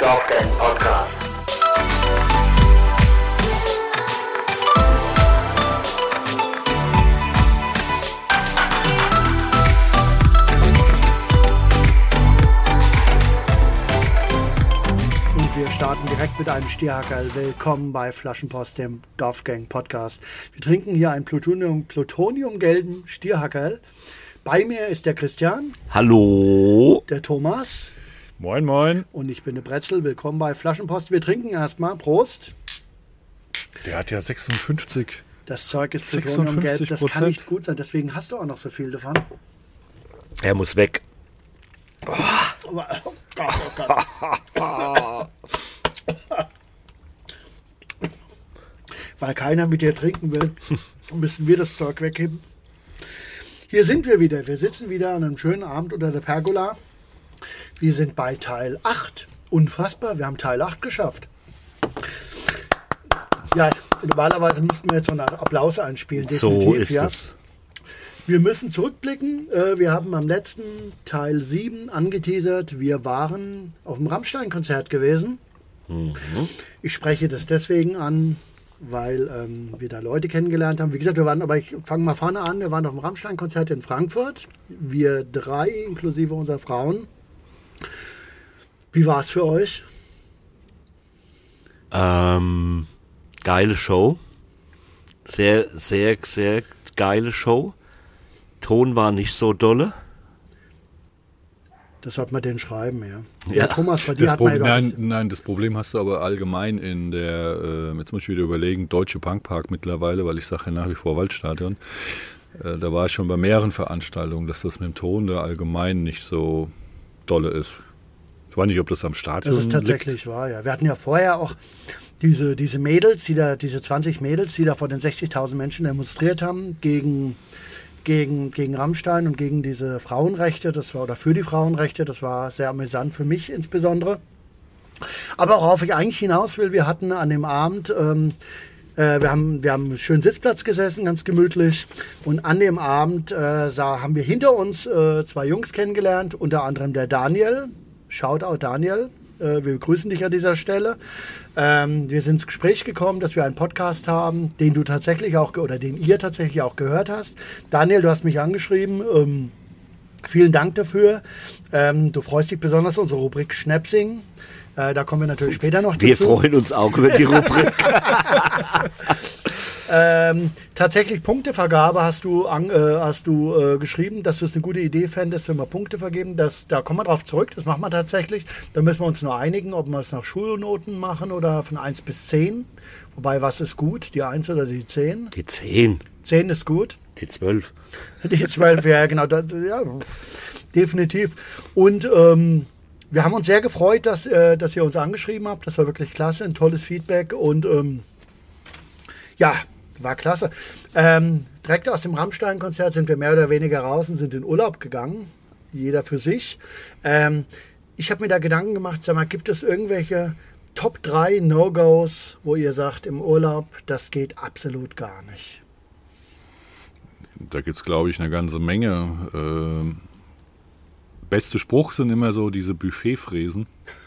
Dorf Gang Podcast. Wir starten direkt mit einem Stierhackerl. Willkommen bei Flaschenpost, dem Dorfgang Podcast. Wir trinken hier einen plutoniumgelben Stierhackerl. Bei mir ist der Christian. Hallo. Der Thomas. Moin, moin. Und ich bin der Bretzel. Willkommen bei Flaschenpost. Wir trinken erstmal. Prost. Der hat ja 56. Das Zeug ist plutoniumgelb. Das 56%. kann nicht gut sein. Deswegen hast du auch noch so viel davon. Er muss weg. Oh Gott, oh Gott. Weil keiner mit dir trinken will, müssen wir das Zeug weggeben. Hier sind wir wieder. Wir sitzen wieder an einem schönen Abend unter der Pergola. Wir sind bei Teil 8. Unfassbar, wir haben Teil 8 geschafft. Ja, normalerweise müssten wir jetzt so einen Applaus einspielen. So ist es. Wir müssen zurückblicken. Wir haben am letzten Teil 7 angeteasert. Wir waren auf dem Rammstein-Konzert gewesen. Ich spreche das deswegen an, weil wir da Leute kennengelernt haben. Wie gesagt, ich fange mal vorne an. Wir waren auf dem Rammstein-Konzert in Frankfurt. Wir 3, inklusive unserer Frauen. Wie war es für euch? Geile Show. Sehr, sehr, sehr geile Show. Ton war nicht so dolle. Das sollte man denen schreiben, ja. Ja. Thomas, bei dir hat man ja Nein, das Problem hast du aber allgemein in der, jetzt muss ich wieder überlegen, Deutsche Punkpark mittlerweile, weil ich sage ja nach wie vor Waldstadion. Da war ich schon bei mehreren Veranstaltungen, dass das mit dem Ton da allgemein nicht so dolle ist. Ich weiß nicht, ob das am Stadion liegt. Das ist tatsächlich wahr, ja. Wir hatten ja vorher auch diese Mädels, diese 20 Mädels, die da vor den 60.000 Menschen demonstriert haben gegen Rammstein und gegen diese Frauenrechte, oder für die Frauenrechte, das war sehr amüsant für mich insbesondere. Aber worauf ich eigentlich hinaus will, wir hatten an dem Abend, wir haben einen schönen Sitzplatz gesessen, ganz gemütlich, und an dem Abend haben wir hinter uns 2 Jungs kennengelernt, unter anderem der Daniel. Shoutout Daniel. Wir begrüßen dich an dieser Stelle. Wir sind ins Gespräch gekommen, dass wir einen Podcast haben, den ihr tatsächlich auch gehört hast. Daniel, du hast mich angeschrieben. Vielen Dank dafür. Du freust dich besonders auf unsere Rubrik Schnäpsing. Da kommen wir natürlich später noch dazu. Wir freuen uns auch über die Rubrik. Tatsächlich Punktevergabe hast du geschrieben, dass du es eine gute Idee fändest, wenn wir Punkte vergeben. Da kommen wir drauf zurück, das machen wir tatsächlich. Da müssen wir uns nur einigen, ob wir es nach Schulnoten machen oder von 1 bis 10. Wobei, was ist gut, die 1 oder die 10? Die 10. 10 ist gut. Die 12. Die 12, ja genau, ja, definitiv. Und wir haben uns sehr gefreut, dass ihr uns angeschrieben habt. Das war wirklich klasse, ein tolles Feedback und ja, war klasse. Direkt aus dem Rammstein-Konzert sind wir mehr oder weniger raus und sind in Urlaub gegangen. Jeder für sich. Ich habe mir da Gedanken gemacht, sag mal, gibt es irgendwelche Top 3 No-Gos, wo ihr sagt, im Urlaub, das geht absolut gar nicht? Da gibt es, glaube ich, eine ganze Menge. Beste Spruch sind immer so diese Buffetfräsen.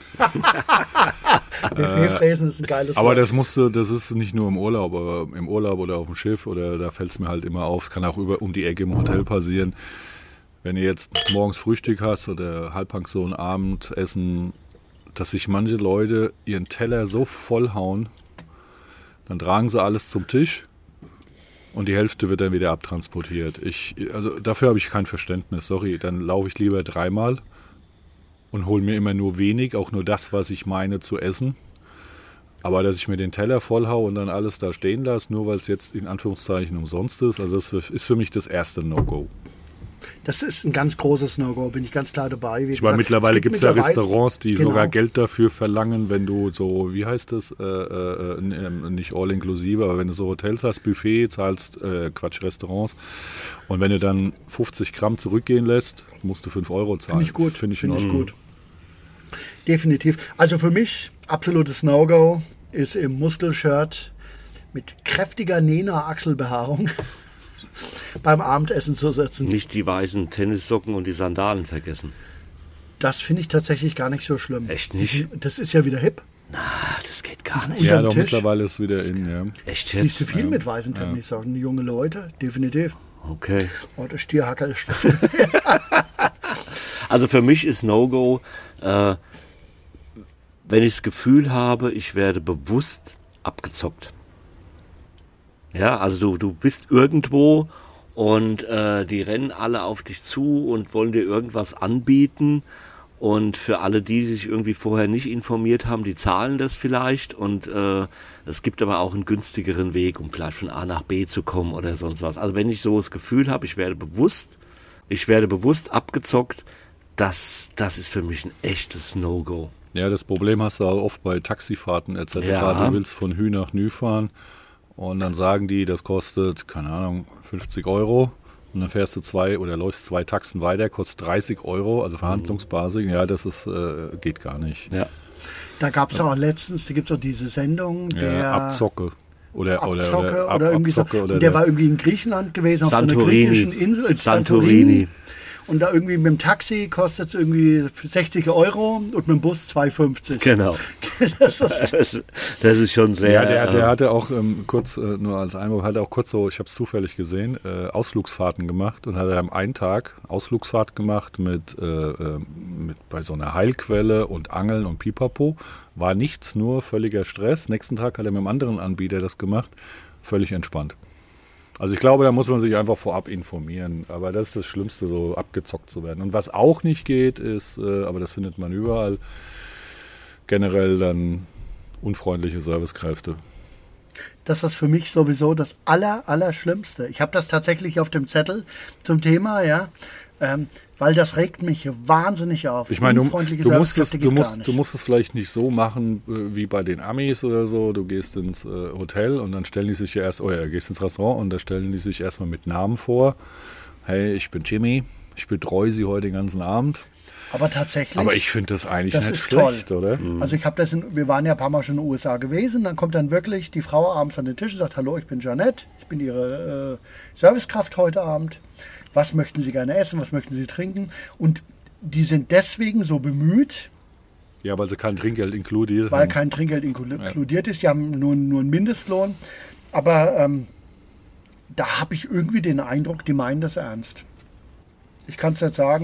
Buffetfräsen ist ein geiles Aber Wort. das ist nicht nur im Urlaub, aber im Urlaub oder auf dem Schiff, oder da fällt es mir halt immer auf. Es kann auch um die Ecke im Hotel passieren. Wenn ihr jetzt morgens Frühstück hast oder Halbpension, Abendessen, dass sich manche Leute ihren Teller so vollhauen, dann tragen sie alles zum Tisch und die Hälfte wird dann wieder abtransportiert. Also dafür habe ich kein Verständnis, sorry. Dann laufe ich lieber 3-mal und hole mir immer nur wenig, auch nur das, was ich meine zu essen. Aber dass ich mir den Teller vollhaue und dann alles da stehen lasse, nur weil es jetzt in Anführungszeichen umsonst ist, also das ist für mich das erste No-Go. Das ist ein ganz großes No-Go, bin ich ganz klar dabei. Ich meine, mittlerweile gibt es ja Restaurants, die sogar Geld dafür verlangen, wenn du so, wie heißt das, nicht all-inklusive, aber wenn du so Hotels hast, Buffet, zahlst, Restaurants, und wenn du dann 50 Gramm zurückgehen lässt, musst du 5 Euro zahlen. Finde ich gut. Finde ich gut. Definitiv. Also für mich absolutes No-Go ist im Muskelshirt mit kräftiger Nena-Achselbehaarung beim Abendessen zu sitzen. Nicht die weißen Tennissocken und die Sandalen vergessen. Das finde ich tatsächlich gar nicht so schlimm. Echt nicht? Das ist ja wieder hip. Na, das geht gar nicht. Unterm Ja, doch Tisch. mittlerweile ist es wieder in, ja. Echt jetzt? Siehst du viel mit weißen Tennissocken, junge Leute, definitiv. Okay. Oh, der Stierhacker ist Also für mich ist No-Go, wenn ich das Gefühl habe, ich werde bewusst abgezockt. Ja, also du bist irgendwo und die rennen alle auf dich zu und wollen dir irgendwas anbieten. Und für alle, die sich irgendwie vorher nicht informiert haben, die zahlen das vielleicht. Und es gibt aber auch einen günstigeren Weg, um vielleicht von A nach B zu kommen oder sonst was. Also wenn ich so das Gefühl habe, ich werde bewusst abgezockt, das ist für mich ein echtes No-Go. Ja, das Problem hast du auch oft bei Taxifahrten etc. Ja. Du willst von Hü nach Nü fahren und dann sagen die, das kostet, keine Ahnung, 50 Euro. Und dann fährst du läufst 2 Taxen weiter, kostet 30 Euro, also Verhandlungsbasis. Ja, das ist, geht gar nicht. Ja. Da gab es auch letztens, da gibt es auch diese Sendung, der Abzocke. Oder irgendwie so. Abzocke oder Und der war irgendwie in Griechenland gewesen, auf so einer Santorini. griechischen Insel, in Santorini. Und da irgendwie mit dem Taxi kostet es irgendwie 60 Euro und mit dem Bus 2,50. Genau. Das ist, Das ist schon sehr... Ja, der hatte auch kurz, nur als Einwurf, hat auch kurz so, ich habe es zufällig gesehen, Ausflugsfahrten gemacht und hat am einen Tag Ausflugsfahrt gemacht mit bei so einer Heilquelle und Angeln und Pipapo. War nichts, nur völliger Stress. Nächsten Tag hat er mit einem anderen Anbieter das gemacht, völlig entspannt. Also ich glaube, da muss man sich einfach vorab informieren. Aber das ist das Schlimmste, so abgezockt zu werden. Und was auch nicht geht, ist, aber das findet man überall, generell dann unfreundliche Servicekräfte. das ist für mich sowieso das Allerschlimmste. Ich habe das tatsächlich auf dem Zettel zum Thema, ja, weil das regt mich wahnsinnig auf. Ich meine, Unfreundliche du musst Servicekräfte geht gar nicht. es vielleicht nicht so machen wie bei den Amis oder so. Du gehst ins Hotel und dann stellen die sich ja erst, gehst ins Restaurant und da stellen die sich erstmal mit Namen vor. Hey, ich bin Jimmy, ich betreue Sie heute den ganzen Abend. Aber tatsächlich. Aber ich finde das eigentlich das nicht ist schlecht, toll. oder? Also ich habe wir waren ja ein paar Mal schon in den USA gewesen, dann kommt dann wirklich die Frau abends an den Tisch und sagt, hallo, ich bin Jeanette, ich bin Ihre Servicekraft heute Abend. Was möchten Sie gerne essen, was möchten Sie trinken? Und die sind deswegen so bemüht, Ja, weil sie kein Trinkgeld inkludiert weil haben. kein Trinkgeld inkludiert ist. Die haben nur einen Mindestlohn. Aber da habe ich irgendwie den Eindruck, die meinen das ernst. Ich kann es nicht sagen,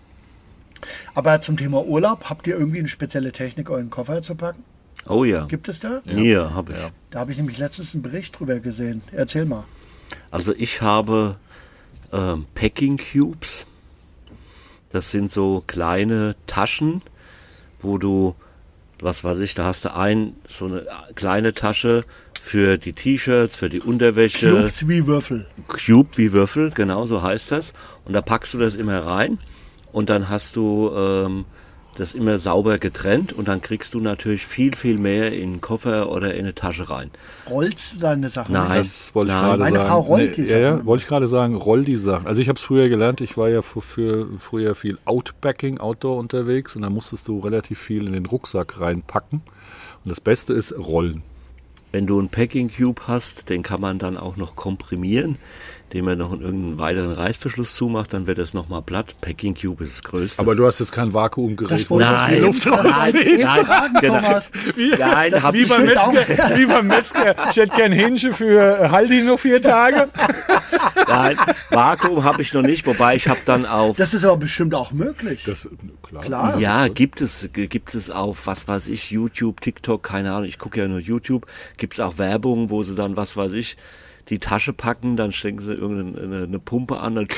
aber zum Thema Urlaub, habt ihr irgendwie eine spezielle Technik, euren Koffer zu packen? Oh ja. Gibt es da? Hier habe ich. Ja. Da habe ich nämlich letztens einen Bericht drüber gesehen. Erzähl mal. Also ich habe Packing Cubes. Das sind so kleine Taschen, wo du, was weiß ich, da hast du so eine kleine Tasche für die T-Shirts, für die Unterwäsche. Cubes wie Würfel. Cube wie Würfel, genau so heißt das. Und da packst du das immer rein und dann hast du das immer sauber getrennt und dann kriegst du natürlich viel, viel mehr in einen Koffer oder in eine Tasche rein. Rollst du deine Sachen? Nein. nicht? Das wollte ich Nein. gerade Meine sagen. Frau rollt die Ja, Sachen. wollte ich gerade sagen, roll die Sachen. Also ich habe es früher gelernt, ich war ja für früher viel Outdoor unterwegs und da musstest du relativ viel in den Rucksack reinpacken. Und das Beste ist rollen. Wenn du einen Packing Cube hast, den kann man dann auch noch komprimieren, indem man noch irgendeinen weiteren Reißverschluss zumacht, dann wird es nochmal platt. Packing Cube ist das Größte. Aber du hast jetzt kein Vakuumgerät. Das wollte ich Nein, die Luft rausziehen. Fragen, genau. Thomas. Nein, hab Wie ich beim, bestimmt Metzger, wie beim Metzger. Ich hätte gern Hähnchen für halt ihn noch 4 Tage. Nein, Vakuum habe ich noch nicht, wobei ich habe dann auf... Das ist aber bestimmt auch möglich. Das, klar. Klar. Ja, gibt es auf, was weiß ich, YouTube, TikTok, keine Ahnung, ich gucke ja nur YouTube, gibt es auch Werbung, wo sie dann, was weiß ich, die Tasche packen, dann stecken sie irgendeine Pumpe an und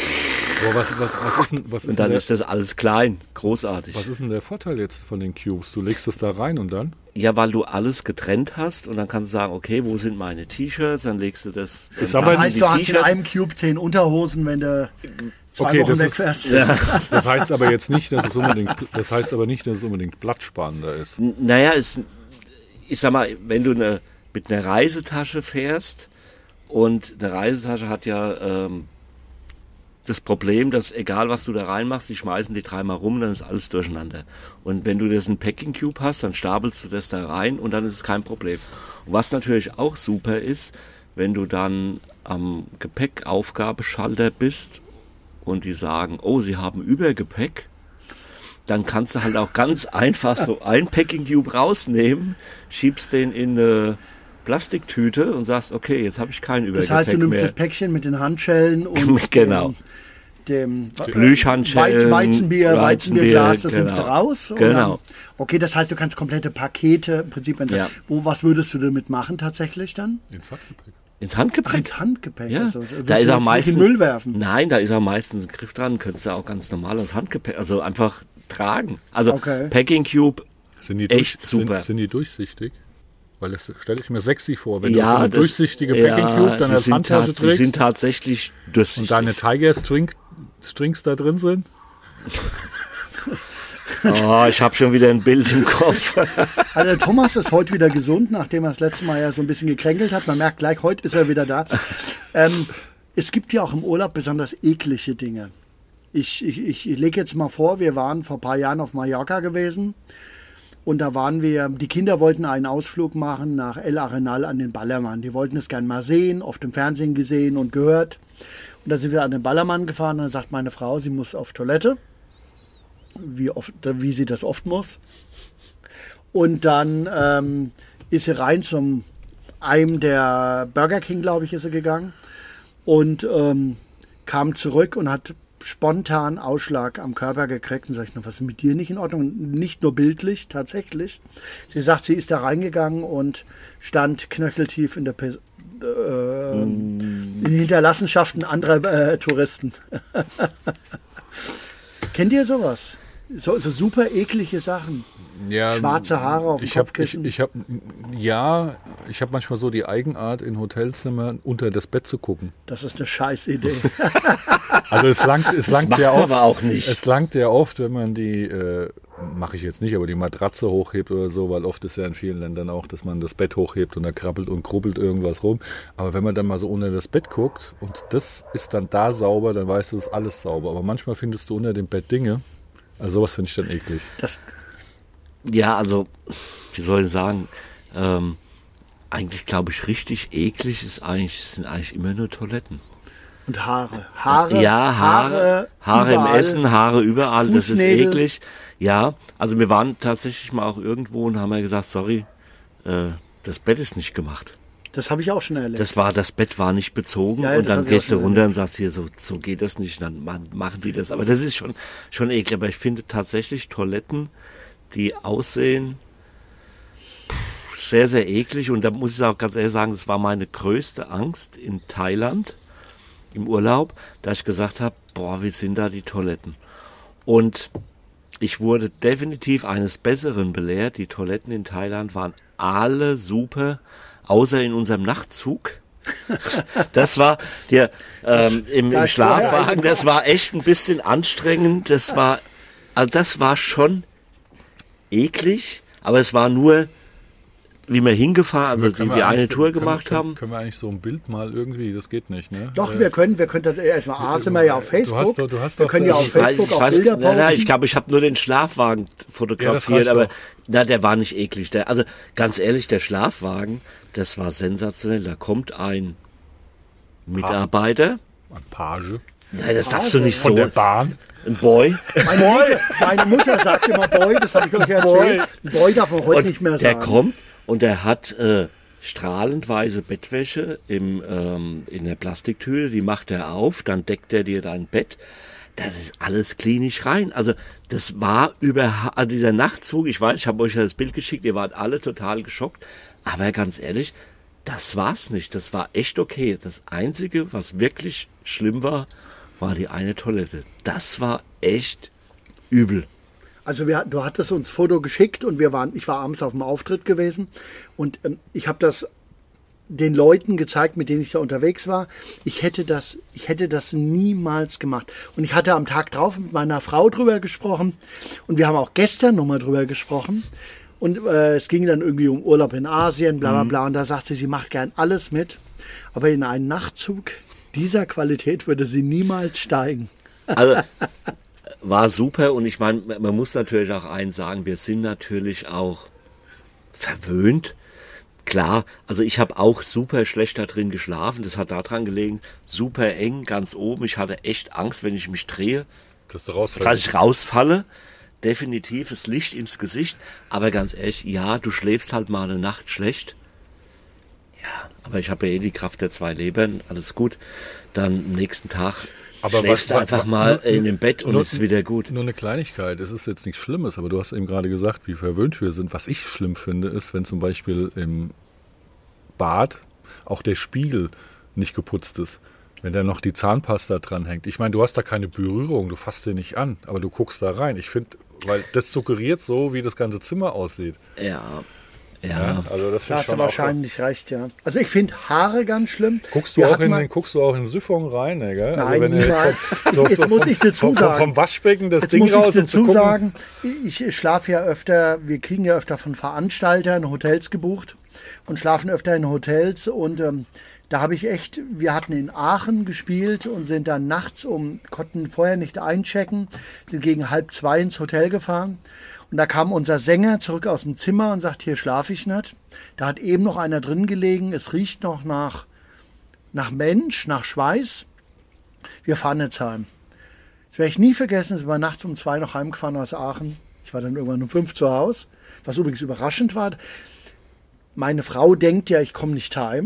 dann ist das alles klein, großartig. Was ist denn der Vorteil jetzt von den Cubes? Du legst es da rein und dann? Ja, weil du alles getrennt hast und dann kannst du sagen, okay, wo sind meine T-Shirts, dann legst du das... Ist dann aber Das passen heißt, die du hast in T-Shirts. einem Cube 10 Unterhosen, wenn du 2 Okay, Wochen das weg ist- fährst. Das heißt aber jetzt nicht, dass es unbedingt platzsparender ist. Naja, ich sag mal, wenn du mit einer Reisetasche fährst und eine Reisetasche hat ja das Problem, dass egal was du da reinmachst, die schmeißen die 3-mal rum, dann ist alles durcheinander. Und wenn du das in Packing Cube hast, dann stapelst du das da rein und dann ist es kein Problem. Und was natürlich auch super ist, wenn du dann am Gepäckaufgabeschalter bist und die sagen, oh, sie haben Übergepäck, dann kannst du halt auch ganz einfach so ein Packing Cube rausnehmen, schiebst den in eine Plastiktüte und sagst, okay, jetzt habe ich kein Übergepäck mehr. Das heißt, du nimmst das Päckchen mit den Handschellen und genau. dem Plüschhandschellen, Weizenbierglas, das nimmst du raus? Oder? Genau. Okay, das heißt, du kannst komplette Pakete im Prinzip entdecken. Was würdest du damit machen tatsächlich dann? Ins Handgepäck. Ins Handgepäck? Ins Handgepäck. Ja. Also, Da ist auch meistens, in den Müll werfen? Nein, da ist auch meistens ein Griff dran, könntest du auch ganz normal ins Handgepäck, also einfach tragen. Also Packing Cube, echt super. Sind die durchsichtig? Weil das stelle ich mir sexy vor, wenn du so eine durchsichtige Packing Cube dann als Handtasche trägst. Die sind tatsächlich durchsichtig. Und deine Tiger Strings da drin sind? Oh, ich habe schon wieder ein Bild im Kopf. Also Thomas ist heute wieder gesund, nachdem er das letzte Mal ja so ein bisschen gekränkelt hat. Man merkt gleich, heute ist er wieder da. Es gibt ja auch im Urlaub besonders eklige Dinge. Ich lege jetzt mal vor, wir waren vor ein paar Jahren auf Mallorca gewesen. Und da waren wir, die Kinder wollten einen Ausflug machen nach El Arenal an den Ballermann. Die wollten es gern mal sehen, oft im Fernsehen gesehen und gehört. Und da sind wir an den Ballermann gefahren und dann sagt meine Frau, sie muss auf Toilette. Wie sie das oft muss. Und dann ist sie rein zum einem der Burger King, glaube ich, ist sie gegangen. Und kam zurück und hat spontan Ausschlag am Körper gekriegt. Und sag ich, was ist mit dir nicht in Ordnung? Nicht nur bildlich, tatsächlich. Sie sagt, sie ist da reingegangen und stand knöcheltief in der in den Hinterlassenschaften anderer Touristen. Kennt ihr sowas? So super eklige Sachen. Ja, schwarze Haare auf dem Kopfkissen. Ich habe manchmal so die Eigenart, in Hotelzimmern unter das Bett zu gucken. Das ist eine Scheißidee. Also es langt ja oft, aber auch nicht. Es langt ja oft, wenn man die, mache ich jetzt nicht, aber die Matratze hochhebt oder so, weil oft ist ja in vielen Ländern auch, dass man das Bett hochhebt und da krabbelt und krubbelt irgendwas rum. Aber wenn man dann mal so unter das Bett guckt und das ist dann da sauber, dann weißt du, es ist alles sauber. Aber manchmal findest du unter dem Bett Dinge. Also sowas finde ich dann eklig. Ja, also, wie soll ich sagen, eigentlich glaube ich, richtig eklig sind eigentlich immer nur Toiletten. Und Haare. Ja, Haare im Essen, Haare überall, das ist eklig. Ja, also wir waren tatsächlich mal auch irgendwo und haben ja gesagt, sorry, das Bett ist nicht gemacht. Das habe ich auch schon erlebt. Das Bett war nicht bezogen und dann gehst du runter und sagst hier, so geht das nicht, dann machen die das. Aber das ist schon eklig. Aber ich finde tatsächlich Toiletten, die aussehen sehr, sehr eklig. Und da muss ich auch ganz ehrlich sagen, das war meine größte Angst in Thailand im Urlaub, da ich gesagt habe, wie sind da die Toiletten? Und ich wurde definitiv eines Besseren belehrt. Die Toiletten in Thailand waren alle super, außer in unserem Nachtzug. Das war im Schlafwagen, das war echt ein bisschen anstrengend. Das war schon eklig, aber es war nur, wie wir hingefahren, also die eine Tour gemacht haben. Können wir eigentlich so ein Bild mal irgendwie, das geht nicht, ne? Doch, wir können das erstmal sind wir ja auf Facebook. Du hast wir können ja auf Facebook auch Bilder posten. Nein, ich glaube, ich habe nur den Schlafwagen fotografiert, aber der war nicht eklig. Also ganz ehrlich, der Schlafwagen, das war sensationell. Da kommt ein Mitarbeiter. Ein Page. Nein, das darfst du nicht so. Von der Bahn. Ein Boy. Meine Mutter sagt immer Boy, das habe ich euch erzählt. Ein Boy darf man heute nicht mehr sagen. Der kommt und der hat strahlend weiße Bettwäsche in der Plastiktüte, die macht er auf, dann deckt er dir dein Bett. Das ist alles klinisch rein. Also das war dieser Nachtzug, ich weiß, ich habe euch ja das Bild geschickt, ihr wart alle total geschockt, aber ganz ehrlich, das war's nicht. Das war echt okay. Das Einzige, was wirklich schlimm war die eine Toilette. Das war echt übel. Also du hattest uns ein Foto geschickt und ich war abends auf dem Auftritt gewesen und ich habe das den Leuten gezeigt, mit denen ich da unterwegs war. Ich hätte das niemals gemacht. Und ich hatte am Tag drauf mit meiner Frau drüber gesprochen und wir haben auch gestern nochmal drüber gesprochen. Und es ging dann irgendwie um Urlaub in Asien, bla bla bla. Und da sagte sie macht gern alles mit. Aber in einen Nachtzug dieser Qualität würde sie niemals steigen. Also war super und ich meine, man muss natürlich auch eins sagen, wir sind natürlich auch verwöhnt. Klar, also ich habe auch super schlecht da drin geschlafen, das hat daran gelegen, super eng, ganz oben. Ich hatte echt Angst, wenn ich mich drehe, dass ich rausfalle. definitives Licht ins Gesicht. Aber ganz ehrlich, ja, du schläfst halt mal eine Nacht schlecht. Ja, aber ich habe ja eh die Kraft der 2 Lebern, alles gut. Dann am nächsten Tag schläfst du einfach mal in dem Bett und es ist wieder gut. Nur eine Kleinigkeit, es ist jetzt nichts Schlimmes, aber du hast eben gerade gesagt, wie verwöhnt wir sind. Was ich schlimm finde, ist, wenn zum Beispiel im Bad auch der Spiegel nicht geputzt ist. Wenn da noch die Zahnpasta dran hängt. Ich meine, du hast da keine Berührung, du fasst den nicht an, aber du guckst da rein. Ich finde, weil das suggeriert so, wie das ganze Zimmer aussieht. Ja. Also das Da hast du wahrscheinlich recht, ja. Also ich finde Haare ganz schlimm. Guckst du auch in Siphon rein, ne, gell? Nein, also wenn jetzt muss ich dazu sagen. Vom Waschbecken das Jetzt Ding muss raus ich und zu dazu gucken. sagen, ich schlafe ja öfter, wir kriegen ja öfter von Veranstaltern Hotels gebucht und schlafen öfter in Hotels und da habe ich echt, wir hatten in Aachen gespielt und sind dann nachts konnten vorher nicht einchecken, sind gegen 1:30 ins Hotel gefahren. Und da kam unser Sänger zurück aus dem Zimmer und sagt, hier schlafe ich nicht. Da hat eben noch einer drin gelegen, es riecht noch nach Mensch, nach Schweiß. Wir fahren jetzt heim. Das werde ich nie vergessen, wir waren nachts um 2 noch heimgefahren aus Aachen. Ich war dann irgendwann um 5 zu Hause, was übrigens überraschend war. Meine Frau denkt ja, ich komme nicht heim.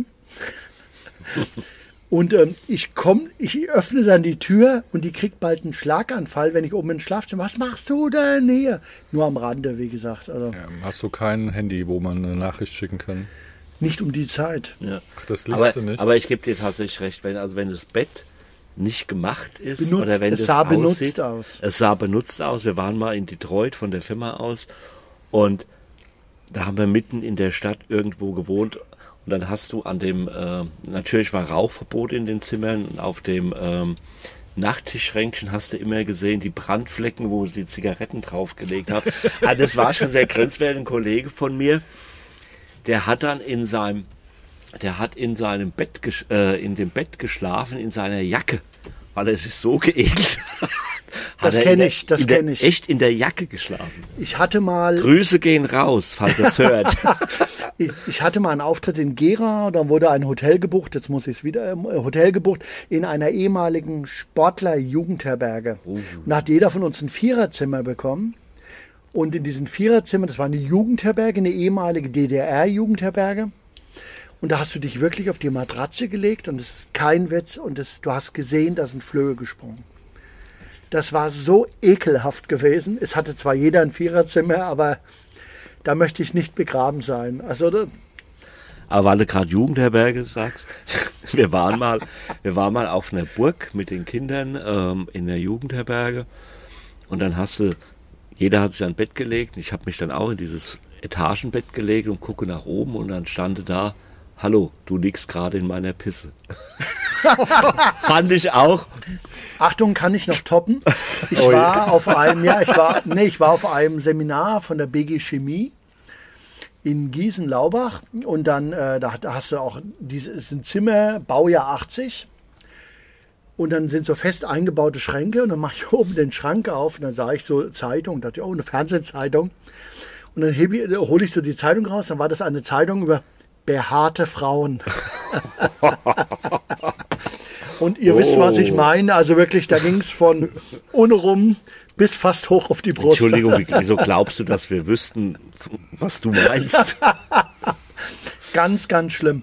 Und ich öffne dann die Tür und die kriegt bald einen Schlaganfall, wenn ich oben ins Schlafzimmer. Was machst du denn hier? Nur am Rande, wie gesagt. Also Hast du kein Handy, wo man eine Nachricht schicken kann? nicht um die Zeit. Ja. Ach, das liest du nicht. Aber ich gebe dir tatsächlich recht, wenn das Bett nicht gemacht ist Benutzt, oder wenn es es sah aussieht, benutzt aus. Es sah benutzt aus. Wir waren mal in Detroit von der Firma aus und da haben wir mitten in der Stadt irgendwo gewohnt. Und dann hast du an dem, natürlich war Rauchverbot in den Zimmern, auf dem Nachttischschränkchen hast du immer gesehen, die Brandflecken, wo sie die Zigaretten draufgelegt haben. Also das war schon sehr grenzwertig. Ein Kollege von mir, der hat dann in seinem Bett, in dem Bett geschlafen, in seiner Jacke, weil er sich so geekelt hat. Das kenne ich. Echt in der Jacke geschlafen. Ich hatte mal... Grüße gehen raus, falls ihr es hört. Ich hatte mal einen Auftritt in Gera, da wurde ein Hotel gebucht, jetzt muss ich es wieder, Hotel gebucht, in einer ehemaligen Sportler-Jugendherberge. Und da hat jeder von uns ein Viererzimmer bekommen. Und in diesen Viererzimmern, das war eine Jugendherberge, eine ehemalige DDR-Jugendherberge. Und da hast du dich wirklich auf die Matratze gelegt und es ist kein Witz und du hast gesehen, da sind Flöhe gesprungen. Das war so ekelhaft gewesen. Es hatte zwar jeder ein Viererzimmer, aber da möchte ich nicht begraben sein. Also, aber weil du gerade Jugendherberge sagst, wir waren mal auf einer Burg mit den Kindern in der Jugendherberge und dann jeder hat sich an Bett gelegt. Ich habe mich dann auch in dieses Etagenbett gelegt und gucke nach oben und dann stand da, hallo, du liegst gerade in meiner Pisse. Fand ich auch. Achtung, kann ich noch toppen? Ich war auf einem Seminar von der BG Chemie in Gießen-Laubach und dann da hast du auch ist ein Zimmer, Baujahr 80 und dann sind so fest eingebaute Schränke und dann mache ich oben den Schrank auf und dann sah ich so Zeitung, dachte eine Fernsehzeitung und dann hole ich so die Zeitung raus, dann war das eine Zeitung über behaarte Frauen. Und ihr wisst, was ich meine. Also wirklich, da ging es von ohne rum bis fast hoch auf die Brust. Entschuldigung, wieso glaubst du, dass wir wüssten, was du meinst? Ganz, ganz schlimm.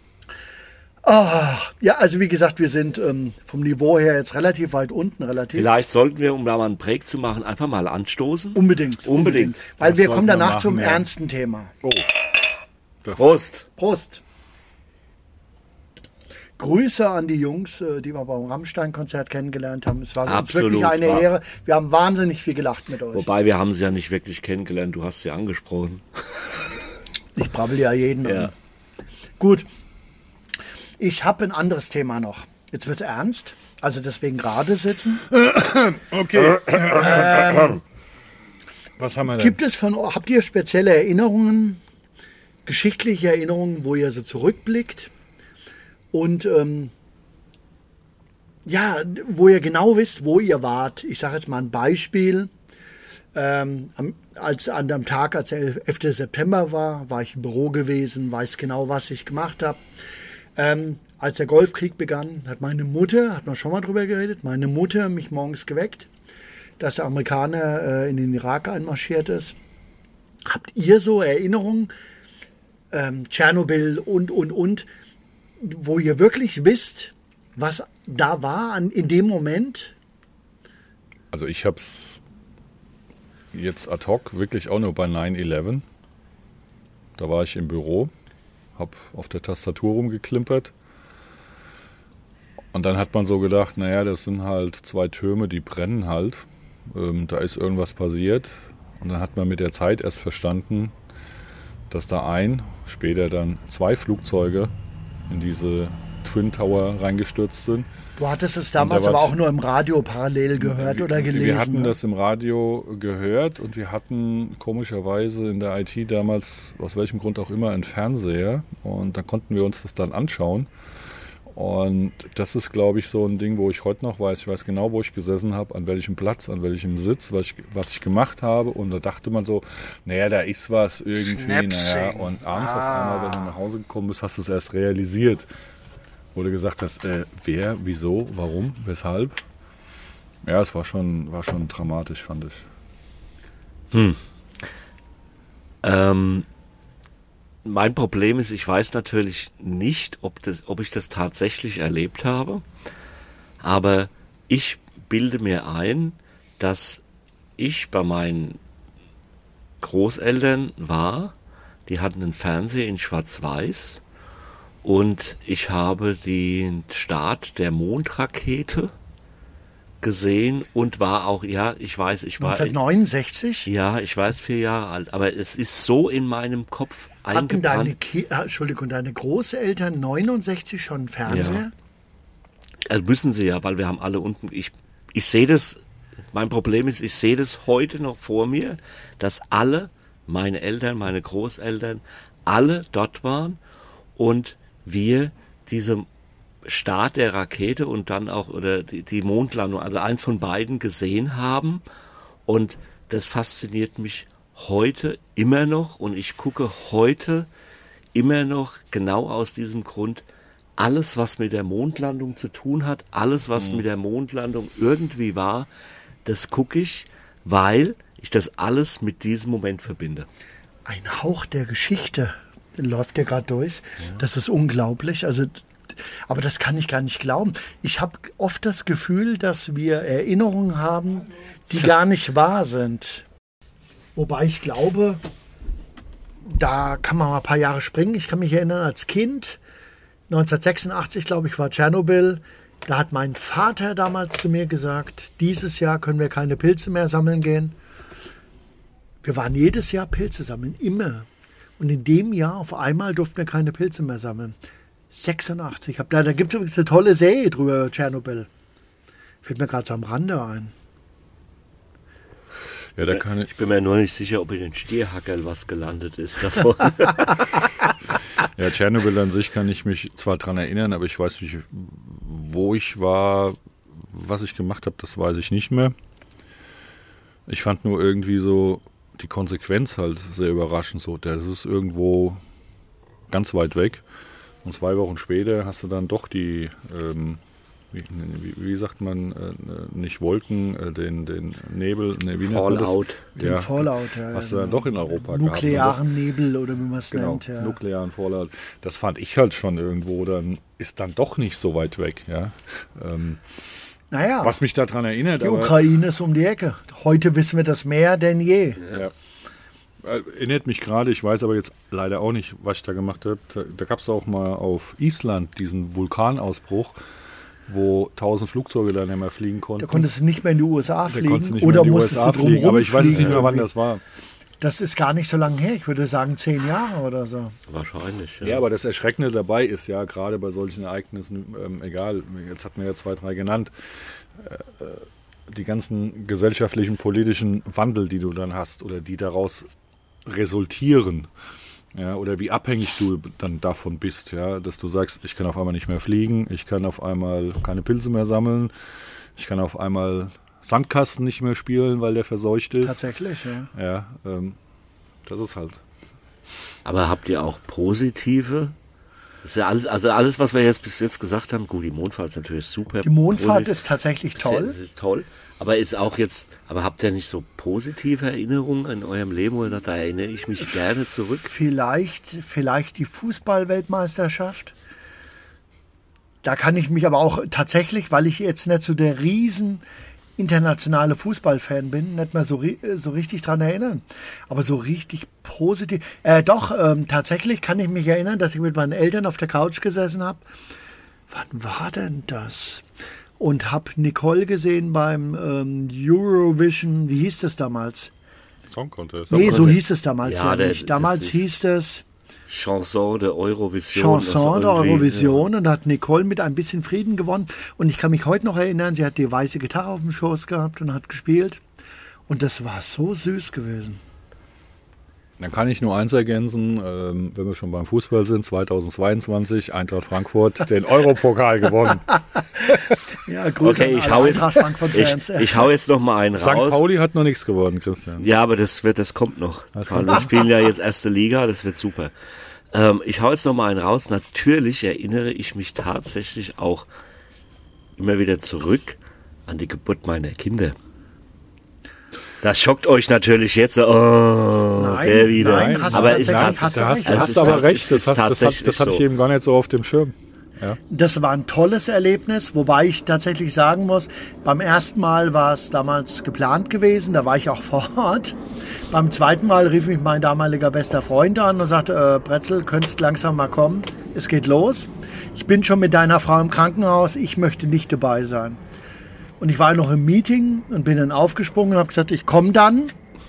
Ja, also wie gesagt, wir sind vom Niveau her jetzt relativ weit unten. Vielleicht sollten wir, um da mal einen Break zu machen, einfach mal anstoßen. Unbedingt. Weil Das wir kommen sollten wir danach machen, zum ja. ernsten Thema. Prost. Prost. Grüße an die Jungs, die wir beim Rammstein-Konzert kennengelernt haben. Es war uns Absolut wirklich eine wahr. Ehre. Wir haben wahnsinnig viel gelacht mit euch. Wobei, wir haben sie ja nicht wirklich kennengelernt. Du hast sie angesprochen. Ich brabbel ja jeden Ja. an. Gut. Ich habe ein anderes Thema noch. Jetzt wird es ernst. Also deswegen gerade sitzen. Okay. Was haben wir denn? Habt ihr spezielle Erinnerungen, geschichtliche Erinnerungen, wo ihr so zurückblickt? Und wo ihr genau wisst, wo ihr wart. Ich sage jetzt mal ein Beispiel. Am Tag, als der 11. September war ich im Büro gewesen, weiß genau, was ich gemacht habe. Als der Golfkrieg begann, hat man schon mal drüber geredet, meine Mutter mich morgens geweckt. dass der Amerikaner in den Irak einmarschiert ist. Habt ihr so Erinnerungen, Tschernobyl und, wo ihr wirklich wisst, was da war in dem Moment? Also ich habe es jetzt ad hoc wirklich auch nur bei 9/11. Da war ich im Büro, habe auf der Tastatur rumgeklimpert. Und dann hat man so gedacht, naja, das sind halt 2 Türme, die brennen halt. Da ist irgendwas passiert. Und dann hat man mit der Zeit erst verstanden, dass da später dann 2 Flugzeuge in diese Twin Tower reingestürzt sind. Du hattest es damals aber auch nur im Radio parallel gehört oder gelesen. Wir hatten das im Radio gehört und wir hatten komischerweise in der IT damals, aus welchem Grund auch immer, einen Fernseher. Und da konnten wir uns das dann anschauen. Und das ist, glaube ich, so ein Ding, wo ich heute noch weiß. Ich weiß genau, wo ich gesessen habe, an welchem Platz, an welchem Sitz, was ich gemacht habe. Und da dachte man so, naja, da ist was irgendwie. Naja. Und abends auf einmal, wenn du nach Hause gekommen bist, hast du es erst realisiert. Wo du gesagt hast, wer, wieso, warum, weshalb. Ja, es war schon dramatisch, fand ich. Mein Problem ist, ich weiß natürlich nicht, ob ich das tatsächlich erlebt habe, aber ich bilde mir ein, dass ich bei meinen Großeltern war, die hatten einen Fernseher in Schwarz-Weiß und ich habe den Start der Mondrakete gesehen und war auch, ja, ich weiß, ich war... 1969? Ja, ich weiß, 4 Jahre alt, aber es ist so in meinem Kopf hatten deine Großeltern 69 schon einen Fernseher? Ja. Also müssen sie ja, weil wir haben alle unten, ich sehe das, mein Problem ist, ich sehe das heute noch vor mir, dass alle, meine Eltern, meine Großeltern, alle dort waren und wir diese Start der Rakete und dann auch, oder die Mondlandung, also eins von beiden gesehen haben und das fasziniert mich heute immer noch und ich gucke heute immer noch genau aus diesem Grund alles, was mit der Mondlandung zu tun hat, alles, was mit der Mondlandung irgendwie war, das gucke ich, weil ich das alles mit diesem Moment verbinde. Ein Hauch der Geschichte läuft ja gerade durch. Ja. Das ist unglaublich. Also, aber das kann ich gar nicht glauben. Ich habe oft das Gefühl, dass wir Erinnerungen haben, die gar nicht wahr sind. Wobei ich glaube, da kann man mal ein paar Jahre springen. Ich kann mich erinnern, als Kind, 1986, glaube ich, war Tschernobyl. Da hat mein Vater damals zu mir gesagt, dieses Jahr können wir keine Pilze mehr sammeln gehen. Wir waren jedes Jahr Pilze sammeln, immer. Und in dem Jahr auf einmal durften wir keine Pilze mehr sammeln. 86. Da gibt es übrigens eine tolle Serie drüber, Tschernobyl. Fällt mir gerade so am Rande ein. Ja, da kann ich bin mir nur nicht sicher, ob in den Stierhackerl was gelandet ist davon. Ja, Tschernobyl an sich kann ich mich zwar dran erinnern, aber ich weiß nicht, wo ich war, was ich gemacht habe, das weiß ich nicht mehr. Ich fand nur irgendwie so die Konsequenz halt sehr überraschend. So, das ist irgendwo ganz weit weg. Und 2 Wochen später hast du dann doch die, wie sagt man, nicht Wolken, den Nebel, Fallout. Den Fallout, ja. Hast du dann doch in Europa nuklearen Nebel oder wie man es genau, nennt. Ja. Nuklearen Fallout. Das fand ich halt schon irgendwo, ist dann doch nicht so weit weg. Ja. Naja, was mich daran erinnert. Die Ukraine ist um die Ecke. Heute wissen wir das mehr denn je. Ja. Erinnert mich gerade, ich weiß aber jetzt leider auch nicht, was ich da gemacht habe. Da gab es auch mal auf Island diesen Vulkanausbruch, wo 1000 Flugzeuge da nicht mehr fliegen konnten. Da konntest du nicht mehr in die USA fliegen oder musstest du drum fliegen, aber ich weiß nicht mehr, wann das war. Das ist gar nicht so lange her, ich würde sagen 10 Jahre oder so. Wahrscheinlich, ja. Ja, aber das Erschreckende dabei ist ja, gerade bei solchen Ereignissen, egal, jetzt hat man ja 2, 3 genannt, die ganzen gesellschaftlichen, politischen Wandel, die du dann hast oder die daraus resultieren, ja, oder wie abhängig du dann davon bist, ja, dass du sagst, ich kann auf einmal nicht mehr fliegen, ich kann auf einmal keine Pilze mehr sammeln, ich kann auf einmal Sandkasten nicht mehr spielen, weil der verseucht ist. Tatsächlich, ja. Ja, das ist halt. Aber habt ihr auch positive Das ist ja alles, also alles, was wir jetzt bis jetzt gesagt haben, gut, die Mondfahrt ist natürlich super. Die Mondfahrt ist tatsächlich toll. Das ist toll. Aber habt ihr nicht so positive Erinnerungen in eurem Leben, wo ihr sagt, da erinnere ich mich gerne zurück? Vielleicht die Fußball-Weltmeisterschaft. Da kann ich mich aber auch tatsächlich, weil ich jetzt nicht so der riesen internationale Fußballfan bin, nicht mehr so richtig dran erinnern. Aber so richtig positiv. Tatsächlich kann ich mich erinnern, dass ich mit meinen Eltern auf der Couch gesessen habe. Wann war denn das? Und habe Nicole gesehen beim Eurovision, wie hieß das damals? Song Contest. Nee, so hieß es damals ja nicht. Damals hieß es Chanson der Eurovision. Chanson der Eurovision. Und da hat Nicole mit ein bisschen Frieden gewonnen. Und ich kann mich heute noch erinnern, sie hat die weiße Gitarre auf dem Schoß gehabt und hat gespielt. Und das war so süß gewesen. Dann kann ich nur eins ergänzen, wenn wir schon beim Fußball sind, 2022, Eintracht Frankfurt, den Europokal gewonnen. Ja, Grüße okay, ich hau jetzt noch mal einen raus. St. Pauli hat noch nichts geworden, Christian. Ja, aber das kommt noch. Wir spielen ja jetzt erste Liga, das wird super. Ich hau jetzt noch mal einen raus. Natürlich erinnere ich mich tatsächlich auch immer wieder zurück an die Geburt meiner Kinder. Das schockt euch natürlich jetzt. Der wieder. Nein, hast du aber recht. Das hatte ich eben gar nicht so auf dem Schirm. Ja. Das war ein tolles Erlebnis, wobei ich tatsächlich sagen muss, beim ersten Mal war es damals geplant gewesen, da war ich auch vor Ort. Beim zweiten Mal rief mich mein damaliger bester Freund an und sagte, Bretzel, könntest langsam mal kommen, es geht los. Ich bin schon mit deiner Frau im Krankenhaus, ich möchte nicht dabei sein. Und ich war noch im Meeting und bin dann aufgesprungen und habe gesagt, ich komme dann.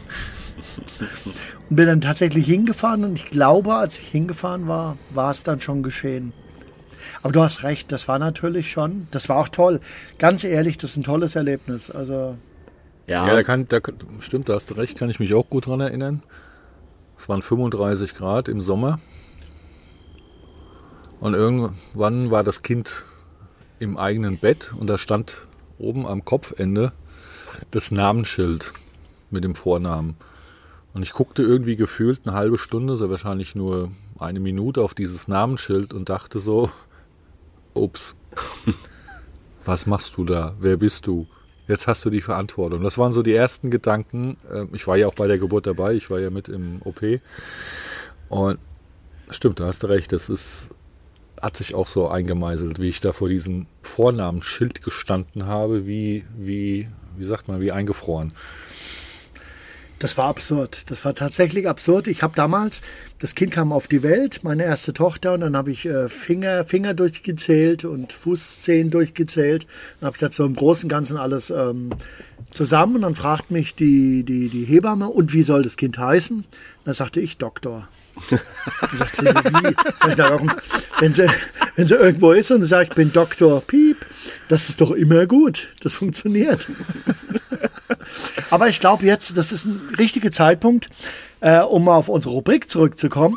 Und bin dann tatsächlich hingefahren und ich glaube, als ich hingefahren war, war es dann schon geschehen. Aber du hast recht, das war natürlich schon, das war auch toll. Ganz ehrlich, das ist ein tolles Erlebnis. Also ja, stimmt, da hast du recht, kann ich mich auch gut dran erinnern. Es waren 35 Grad im Sommer. Und irgendwann war das Kind im eigenen Bett und da stand oben am Kopfende das Namensschild mit dem Vornamen. Und ich guckte irgendwie gefühlt eine halbe Stunde, so wahrscheinlich nur eine Minute auf dieses Namensschild und dachte so, ups, was machst du da? Wer bist du? Jetzt hast du die Verantwortung. Das waren so die ersten Gedanken. Ich war ja auch bei der Geburt dabei, ich war ja mit im OP. Und stimmt, da hast du recht, hat sich auch so eingemeißelt, wie ich da vor diesem Vornamensschild gestanden habe, wie sagt man, wie eingefroren. Das war absurd. Das war tatsächlich absurd. Ich habe damals, das Kind kam auf die Welt, meine erste Tochter, und dann habe ich Finger durchgezählt und Fußzehen durchgezählt. Dann habe ich gesagt, so im Großen und Ganzen alles zusammen. Und dann fragt mich die Hebamme, und wie soll das Kind heißen? Dann sagte ich, Doktor. Dann sagt sie, wie? Sag ich, na, wenn sie irgendwo ist und sagt, ich bin Doktor Piep, das ist doch immer gut. Das funktioniert. Aber ich glaube jetzt, das ist ein richtiger Zeitpunkt, um mal auf unsere Rubrik zurückzukommen.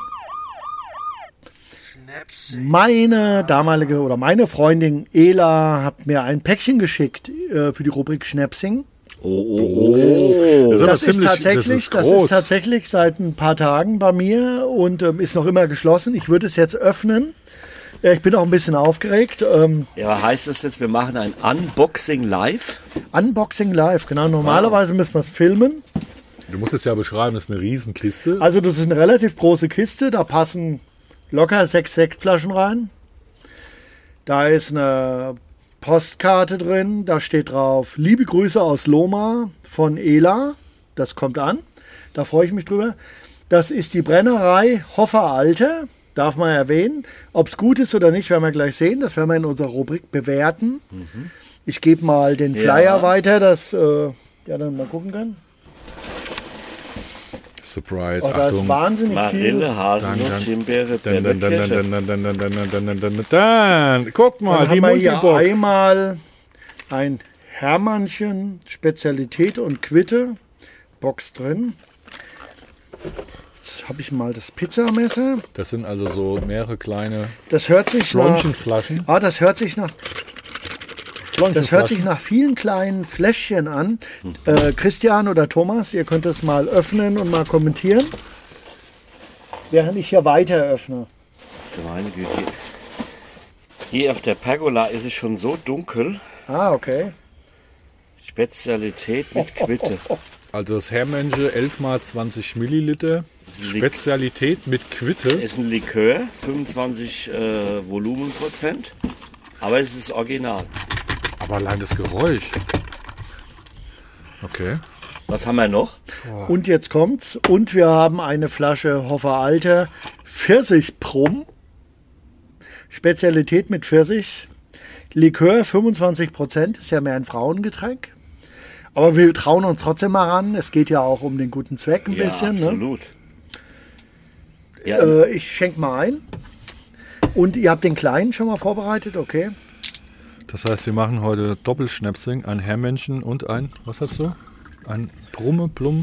Meine damalige oder meine Freundin Ela hat mir ein Päckchen geschickt für die Rubrik Schnäpsing. Oh. Das ist tatsächlich seit ein paar Tagen bei mir und ist noch immer geschlossen. Ich würde es jetzt öffnen. Ich bin auch ein bisschen aufgeregt. Ja, heißt das jetzt, wir machen ein Unboxing live? Unboxing live, genau. Normalerweise müssen wir es filmen. Du musst es ja beschreiben, das ist eine Riesenkiste. Also das ist eine relativ große Kiste, da passen locker 6 Sektflaschen rein. Da ist eine Postkarte drin, da steht drauf, liebe Grüße aus Loma von Ela. Das kommt an, da freue ich mich drüber. Das ist die Brennerei Hoffer Alte. Darf man erwähnen. Ob es gut ist oder nicht, werden wir gleich sehen. Das werden wir in unserer Rubrik bewerten. Mhm. Ich gebe mal den Flyer weiter, dass dann mal gucken kann. Surprise, da Achtung. Ist wahnsinnig Marille, viel. Haselnuss, Himbeere, dann. Guck mal, dann die haben wir hier Multibox. Einmal ein Hermannchen, Spezialität und Quitte. Box drin. Jetzt habe ich mal das Pizzamesser. Das sind also so mehrere kleine Das hört sich Flaschen. Das hört sich nach vielen kleinen Fläschchen an. Christian oder Thomas, ihr könnt es mal öffnen und mal kommentieren, während ich hier weiter öffne. Du meine Güte. Hier auf der Pergola ist es schon so dunkel. Ah, okay. Spezialität mit Quitte. Also das Herrmensche 11 mal 20 Milliliter. Spezialität mit Quitte. Ist ein Likör, 25 Volumenprozent. Aber es ist original. Aber allein das Geräusch. Okay. Was haben wir noch? Und jetzt kommt's. Und wir haben eine Flasche Hoffer Alter Pfirsichprum. Spezialität mit Pfirsich. Likör 25%, ist ja mehr ein Frauengetränk. Aber wir trauen uns trotzdem mal ran. Es geht ja auch um den guten Zweck ein bisschen. Absolut. Ne? Ja, Ich schenke mal ein. Und ihr habt den kleinen schon mal vorbereitet, okay? Das heißt, wir machen heute Doppelschnäpsing, ein Herrmännchen und ein, was hast du? Ein Plum.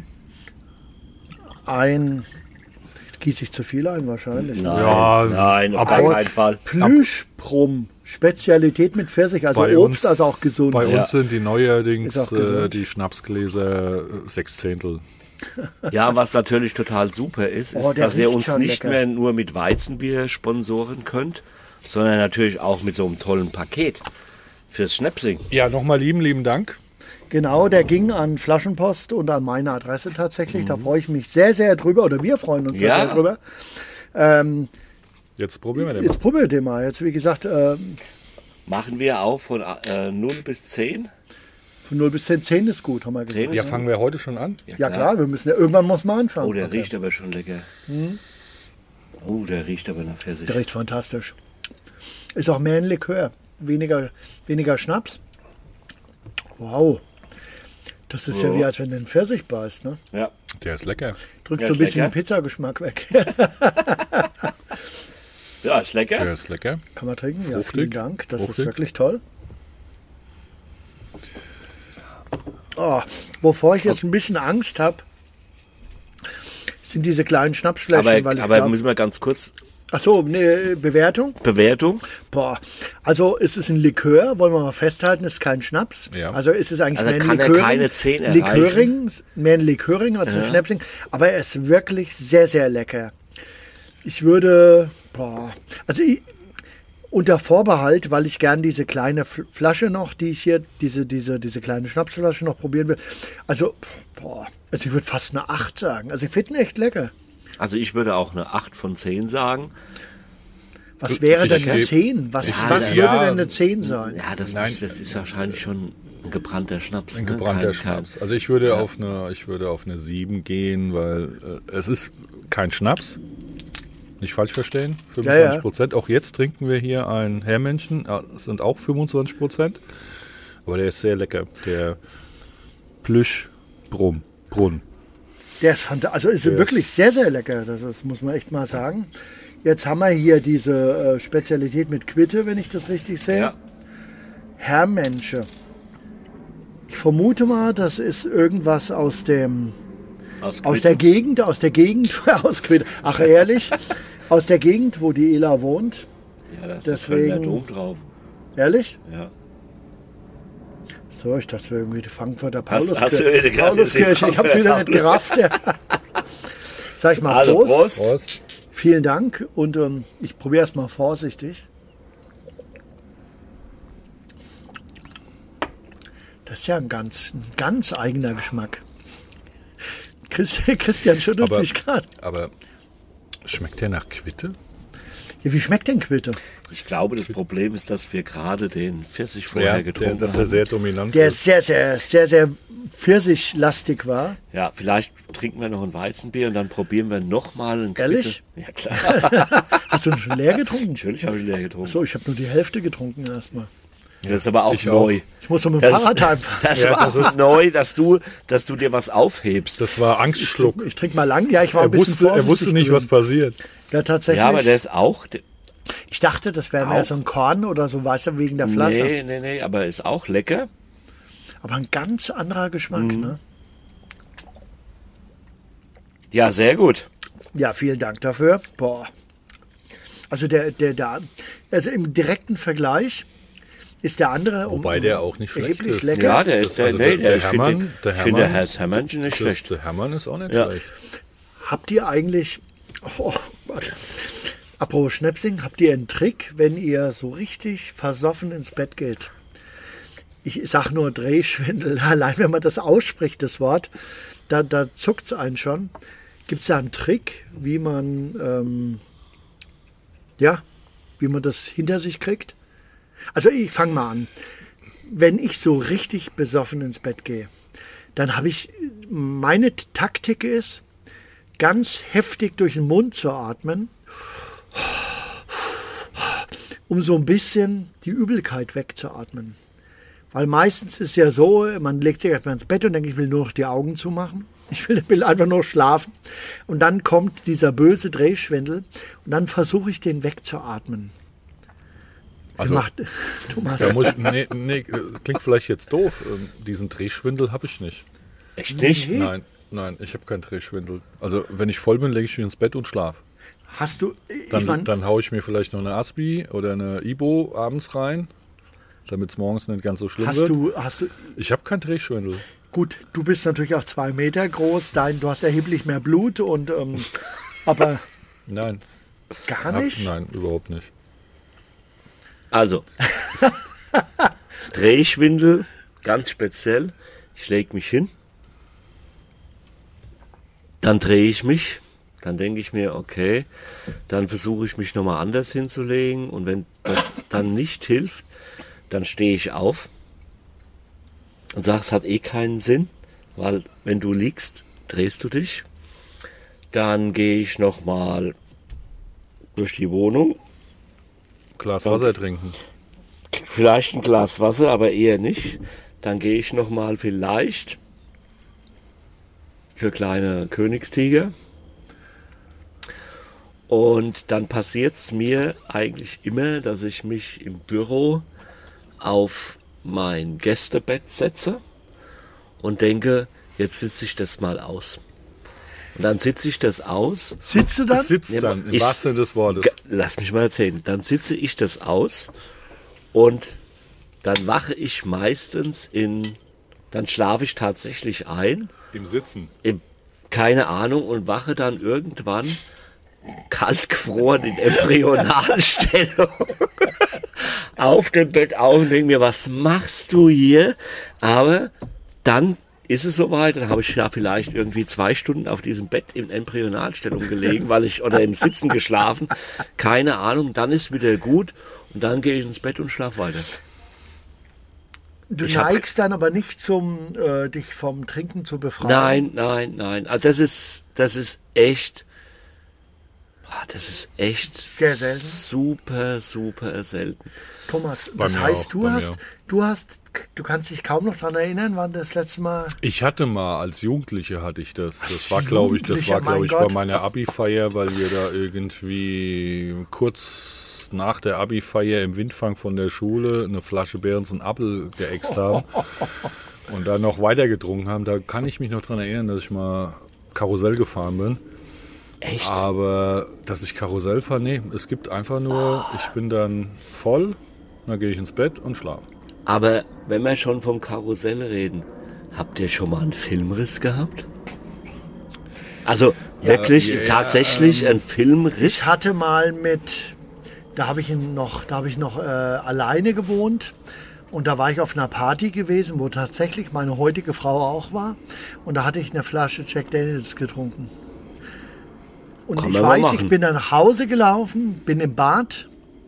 Ein, gieße ich zu viel ein wahrscheinlich. nein, Ja, nein, auf aber- gar keinen Fall. Plüschprum, Spezialität mit Pfirsich, also Bei Obst, uns- also auch gesund. Bei Ja. uns sind die neuerdings Ist auch gesund. die Schnapsgläser 6/10. Ja, was natürlich total super ist, Oh, der dass ihr riecht uns schon nicht lecker. mehr nur mit Weizenbier sponsoren könnt, sondern natürlich auch mit so einem tollen Paket fürs Schnäpsing. Ja, nochmal lieben Dank. Genau, der ging an Flaschenpost und an meine Adresse tatsächlich. Da freue ich mich sehr, sehr drüber, oder wir freuen uns Ja. sehr, sehr drüber. Jetzt probieren wir den Jetzt probiert ihr mal. Jetzt, wie gesagt, Machen wir auch von 0 bis 10? von 0 bis 10 ist gut, haben wir gesagt. 10? Ja, fangen wir heute schon an. Ja klar, wir müssen ja, irgendwann muss man anfangen. Oh, der Okay. riecht aber schon lecker. Oh, der riecht aber nach Pfirsich. Der riecht fantastisch. Ist auch mehr ein Likör, weniger Schnaps. Wow. Das ist ja wie, als wenn du einen Pfirsich beißt, ne? Ja. Der ist lecker. Drückt Ja, so ein ist bisschen den lecker. Pizzageschmack weg. Ja, ist lecker. Der ist lecker. Kann man trinken? Ja, Fruchtig. vielen Dank. Das ist Fruchtig. wirklich toll. Oh, wovor ich jetzt ein bisschen Angst habe, sind diese kleinen Schnapsfläschchen. weil ich Aber glaub, müssen wir ganz kurz achso, eine Bewertung. Bewertung. Boah, also es ist ein Likör, wollen wir mal festhalten, ist kein Schnaps. Ja. Also ist es eigentlich Also mehr ein kann er Liköring, keine 10 erreichen. Liköring, mehr ein Liköring als ein Schnäpsing. Aber er ist wirklich sehr, sehr lecker. Ich würde, unter Vorbehalt, weil ich gern diese kleine Flasche noch, die ich hier, diese kleine Schnapsflasche noch probieren will. Also ich würde fast eine 8 sagen. Also ich finde ihn echt lecker. Also ich würde auch eine 8 von 10 sagen. Was wäre Ich denn eine geb- 10? Was Ja, würde ja. denn eine 10 sein? Ja, das ist wahrscheinlich schon ein gebrannter Schnaps. Ein ne? gebrannter Kein- Schnaps. Also ich würde auf eine 7 gehen, weil es ist kein Schnaps. Nicht falsch verstehen. 25%. Auch jetzt trinken wir hier ein Herrmännchen. Das sind auch 25%. Aber der ist sehr lecker. Der Plüschbrunn. Der ist fantastisch. Also ist wirklich sehr, sehr lecker. Das muss man echt mal sagen. Jetzt haben wir hier diese Spezialität mit Quitte, wenn ich das richtig sehe. Ja. Herrmensche. Ich vermute mal, das ist irgendwas aus der Gegend, aus Quitte. Ach ehrlich, aus der Gegend, wo die Ela wohnt. Ja, da ist Deswegen- der Dom drauf. Ehrlich? Ja. So, ich dachte, es wäre irgendwie die Frankfurter Hast du Pauluskirche. wieder gerade Pauluskirche. Ich habe es wieder nicht gerafft. Ja. Sag ich mal Also Prost. Prost. Vielen Dank und ich probiere es mal vorsichtig. Das ist ja ein ganz eigener Geschmack. Christian schüttelt Aber- sich gerade. Aber schmeckt der nach Quitte? Ja, wie schmeckt denn Quitte? Ich glaube, das Problem ist, dass wir gerade den Pfirsich vorher getrunken dass er haben. sehr dominant Der ist. sehr, sehr, sehr, sehr pfirsichlastig war. Ja, vielleicht trinken wir noch ein Weizenbier und dann probieren wir nochmal ein Ehrlich? Ja, klar. Hast du ihn schon leer getrunken? Natürlich habe ich leer getrunken. So, ich habe nur die Hälfte getrunken erstmal. Das ist aber auch Ich neu. Ich muss so mit dem Das- Fahrrad heimfahren. Das Ja, war das auch neu, dass du dir was aufhebst. Das war Angstschluck. Ich trinke mal lang. Ja, ich war ein Er bisschen wusste, vorsichtig. er wusste nicht, was gewesen. passiert. Ja, tatsächlich. Ja, aber der ist auch. Ich dachte, das wäre mehr Auch. so ein Korn oder so, weißt du, wegen der Flasche. Nee, aber ist auch lecker. Aber ein ganz anderer Geschmack, Mhm. ne? Ja, sehr gut. Ja, vielen Dank dafür. Boah. Also also im direkten Vergleich ist der andere Wobei der auch nicht schlecht erheblich ist. lecker. Ja, der Das- ist der, also nee, der ich finde Hermann- der ich finde Hermann- Herr Hermannchen nicht schlecht. Der Hermann ist auch nicht Ja. schlecht. Habt ihr eigentlich, oh Gott, Apropos Schnäpsing, habt ihr einen Trick, wenn ihr so richtig versoffen ins Bett geht? Ich sag nur Drehschwindel, allein wenn man das ausspricht, das Wort, da zuckt es einen schon. Gibt es da einen Trick, wie man das hinter sich kriegt? Also ich fange mal an. Wenn ich so richtig besoffen ins Bett gehe, dann habe ich, meine Taktik ist, ganz heftig durch den Mund zu atmen, um so ein bisschen die Übelkeit wegzuatmen. Weil meistens ist ja so, man legt sich erstmal ins Bett und denkt, ich will nur noch die Augen zumachen. Ich will einfach nur schlafen. Und dann kommt dieser böse Drehschwindel und dann versuche ich den wegzuatmen. Also, Thomas. Klingt vielleicht jetzt doof. Diesen Drehschwindel habe ich nicht. Echt nicht? Nee. Nein, ich habe keinen Drehschwindel. Also wenn ich voll bin, lege ich mich ins Bett und schlafe. Hast du... Dann haue ich mir vielleicht noch eine Aspi oder eine Ibo abends rein, damit es morgens nicht ganz so schlimm wird. Hast du... Ich habe keinen Drehschwindel. Gut, du bist natürlich auch 2 Meter groß, du hast erheblich mehr Blut und aber Nein. gar nicht? Nein, überhaupt nicht. Also, Drehschwindel, ganz speziell. Ich lege mich hin, dann drehe ich mich, dann denke ich mir, okay, dann versuche ich mich nochmal anders hinzulegen und wenn das dann nicht hilft, dann stehe ich auf und sage, es hat eh keinen Sinn, weil wenn du liegst, drehst du dich. Dann gehe ich nochmal durch die Wohnung. Glas Wasser trinken. Vielleicht ein Glas Wasser, aber eher nicht. Dann gehe ich nochmal vielleicht für kleine Königstiger. Und dann passiert es mir eigentlich immer, dass ich mich im Büro auf mein Gästebett setze und denke, jetzt sitze ich das mal aus. Und dann sitze ich das aus. Sitzt du dann? Sitzt dann, im wahrsten Sinne des Wortes. Lass mich mal erzählen. Dann sitze ich das aus und dann wache ich meistens dann schlafe ich tatsächlich ein. Im Sitzen. Keine Ahnung, und wache dann irgendwann kalt gefroren in Embryonalstellung auf dem Bett auf und denke mir, was machst du hier? Aber dann ist es soweit, dann habe ich ja vielleicht irgendwie 2 Stunden auf diesem Bett in Embryonalstellung gelegen, oder im Sitzen geschlafen, keine Ahnung, dann ist wieder gut und dann gehe ich ins Bett und schlafe weiter. Du neigst dann aber nicht dich vom Trinken zu befreien? Nein. Also das ist echt sehr selten. Super, super selten. Thomas, Bei das mir heißt, auch, du kannst dich kaum noch daran erinnern, wann das letzte Mal... Ich hatte mal, als Jugendliche hatte ich das. Das war, Als glaube ich, Jugendlicher, mein bei Gott. meiner Abi-Feier, weil wir da irgendwie kurz nach der Abi-Feier im Windfang von der Schule eine Flasche Behrens und Apfel geäxt haben und dann noch weiter getrunken haben. Da kann ich mich noch daran erinnern, dass ich mal Karussell gefahren bin. Echt? Aber dass ich Karussell fahre, nee, es gibt einfach nur, ich bin dann voll, dann gehe ich ins Bett und schlafe. Aber wenn wir schon vom Karussell reden, habt ihr schon mal einen Filmriss gehabt? Also wirklich tatsächlich ein Filmriss? Ich hatte mal da habe ich noch alleine gewohnt und da war ich auf einer Party gewesen, wo tatsächlich meine heutige Frau auch war und da hatte ich eine Flasche Jack Daniels getrunken. Und ich weiß, ich bin dann nach Hause gelaufen, bin im Bad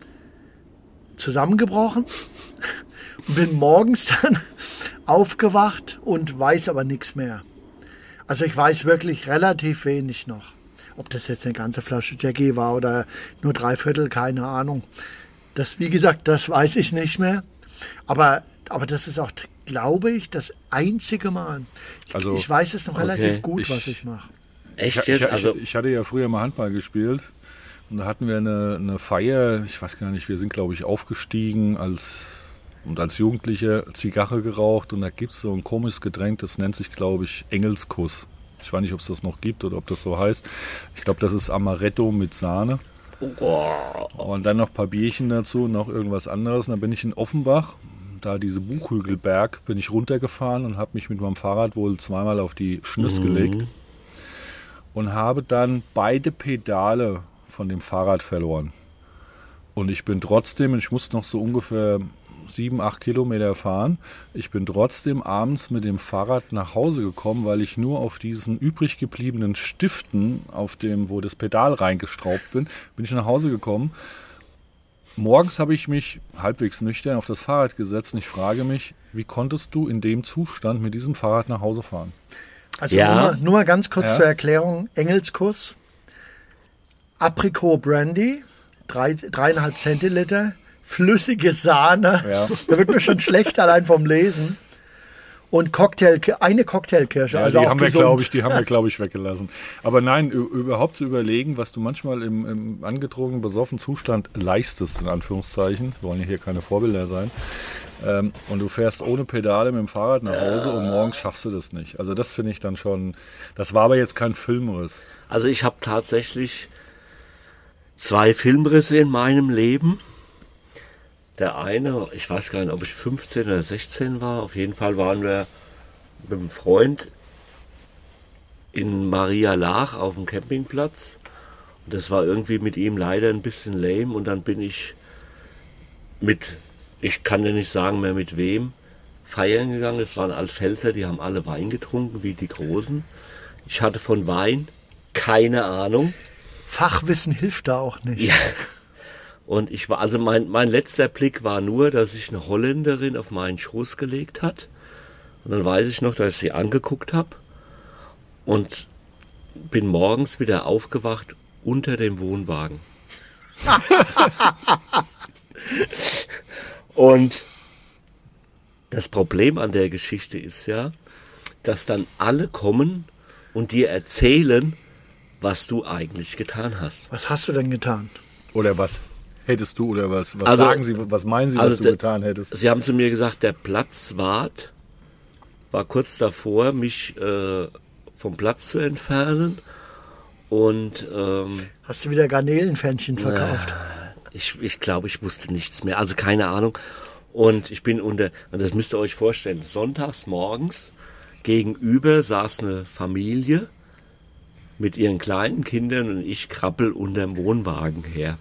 zusammengebrochen und bin morgens dann aufgewacht und weiß aber nichts mehr. Also ich weiß wirklich relativ wenig noch. Ob das jetzt eine ganze Flasche Jackie war oder nur 3/4, keine Ahnung. Das, wie gesagt, das weiß ich nicht mehr. Aber das ist auch, glaube ich, das einzige Mal. Also, ich weiß es noch relativ gut, was ich mache. Echt jetzt? Ich hatte ja früher mal Handball gespielt und da hatten wir eine Feier, ich weiß gar nicht, wir sind, glaube ich, aufgestiegen als Jugendliche Zigarre geraucht und da gibt es so ein komisches Getränk, das nennt sich, glaube ich, Engelskuss. Ich weiß nicht, ob es das noch gibt oder ob das so heißt. Ich glaube, das ist Amaretto mit Sahne. Und dann noch ein paar Bierchen dazu und noch irgendwas anderes. Und dann bin ich in Offenbach, da diese Buchhügelberg, bin ich runtergefahren und habe mich mit meinem Fahrrad wohl zweimal auf die Schnüss gelegt. Und habe dann beide Pedale von dem Fahrrad verloren. Und ich bin trotzdem, ich musste noch so ungefähr 7-8 Kilometer fahren. Ich bin trotzdem abends mit dem Fahrrad nach Hause gekommen, weil ich nur auf diesen übrig gebliebenen Stiften, auf dem, wo das Pedal reingestraubt bin ich nach Hause gekommen. Morgens habe ich mich halbwegs nüchtern auf das Fahrrad gesetzt und ich frage mich, wie konntest du in dem Zustand mit diesem Fahrrad nach Hause fahren? Also nur mal ganz kurz zur Erklärung. Engelskuss, Aprikot Brandy, 3,5 Zentiliter, flüssige Sahne, da wird mir schon schlecht allein vom Lesen. Und eine Cocktailkirsche. Ja, also die auch haben gesund. wir, glaube ich, weggelassen. Aber nein, überhaupt zu überlegen, was du manchmal im angetrunkenen, besoffenen Zustand leistest, in Anführungszeichen, wir wollen ja hier keine Vorbilder sein, und du fährst ohne Pedale mit dem Fahrrad nach Hause und morgens schaffst du das nicht. Also das finde ich dann schon, das war aber jetzt kein Filmriss. Also ich habe tatsächlich 2 Filmrisse in meinem Leben. Der eine, ich weiß gar nicht, ob ich 15 oder 16 war. Auf jeden Fall waren wir mit einem Freund in Maria Laach auf dem Campingplatz. Und das war irgendwie mit ihm leider ein bisschen lame. Und dann bin ich ich kann ja nicht sagen mehr mit wem, feiern gegangen. Das waren Altpfälzer, die haben alle Wein getrunken, wie die Großen. Ich hatte von Wein keine Ahnung. Fachwissen hilft da auch nicht. Ja. Und ich war, also mein letzter Blick war nur, dass sich eine Holländerin auf meinen Schoß gelegt hat. Und dann weiß ich noch, dass ich sie angeguckt habe und bin morgens wieder aufgewacht unter dem Wohnwagen. Und das Problem an der Geschichte ist ja, dass dann alle kommen und dir erzählen, was du eigentlich getan hast. Was hast du denn getan? Oder was hättest du, oder was Also, sagen Sie, was meinen Sie, was du getan hättest? Sie haben zu mir gesagt, der Platzwart war kurz davor, mich vom Platz zu entfernen. Und hast du wieder Garnelenpfännchen verkauft? Ich glaube, ich wusste nichts mehr. Also keine Ahnung. Und ich bin und das müsst ihr euch vorstellen, sonntags morgens gegenüber saß eine Familie mit ihren kleinen Kindern und ich krabbel unterm Wohnwagen her.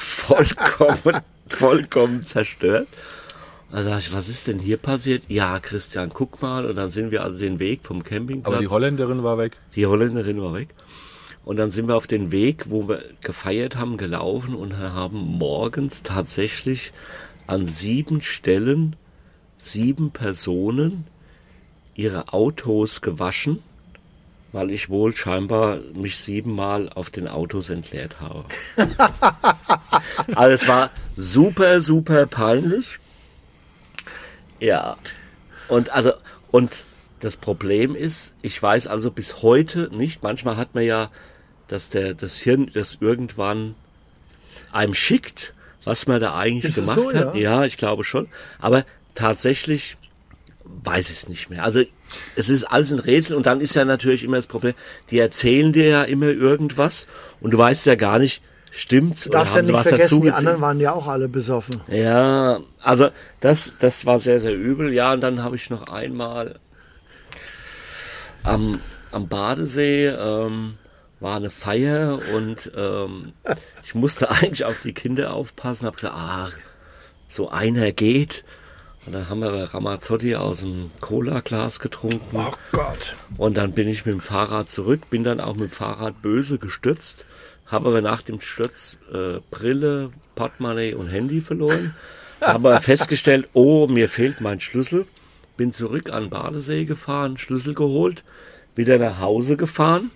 Vollkommen zerstört. Da sag ich, was ist denn hier passiert? Ja, Christian, guck mal. Und dann sind wir also den Weg vom Campingplatz. Aber die Holländerin war weg. Die Holländerin war weg. Und dann sind wir auf den Weg, wo wir gefeiert haben, gelaufen und haben morgens tatsächlich an 7 Stellen 7 Personen ihre Autos gewaschen, weil ich wohl scheinbar mich 7-mal auf den Autos entleert habe. Also es war super, super peinlich. Ja. Und das Problem ist, ich weiß also bis heute nicht, manchmal hat man ja, dass das Hirn das irgendwann einem schickt, was man da eigentlich gemacht so, hat. ja? Ja, ich glaube schon. Aber tatsächlich weiß ich es nicht mehr. Also es ist alles ein Rätsel und dann ist ja natürlich immer das Problem, die erzählen dir ja immer irgendwas und du weißt ja gar nicht, stimmt's Du oder darfst ja haben sie nicht was vergessen, die dazu anderen waren ja auch alle besoffen. Ja, also das war sehr, sehr übel. Ja, und dann habe ich noch einmal am Badesee war eine Feier und ich musste eigentlich auf die Kinder aufpassen. Habe gesagt, so einer geht. Und dann haben wir Ramazzotti aus dem Cola-Glas getrunken. Oh Gott. Und dann bin ich mit dem Fahrrad zurück, bin dann auch mit dem Fahrrad böse gestürzt, habe aber nach dem Sturz Brille, Portemonnaie und Handy verloren. Habe aber festgestellt, mir fehlt mein Schlüssel. Bin zurück an den Badesee gefahren, Schlüssel geholt, wieder nach Hause gefahren.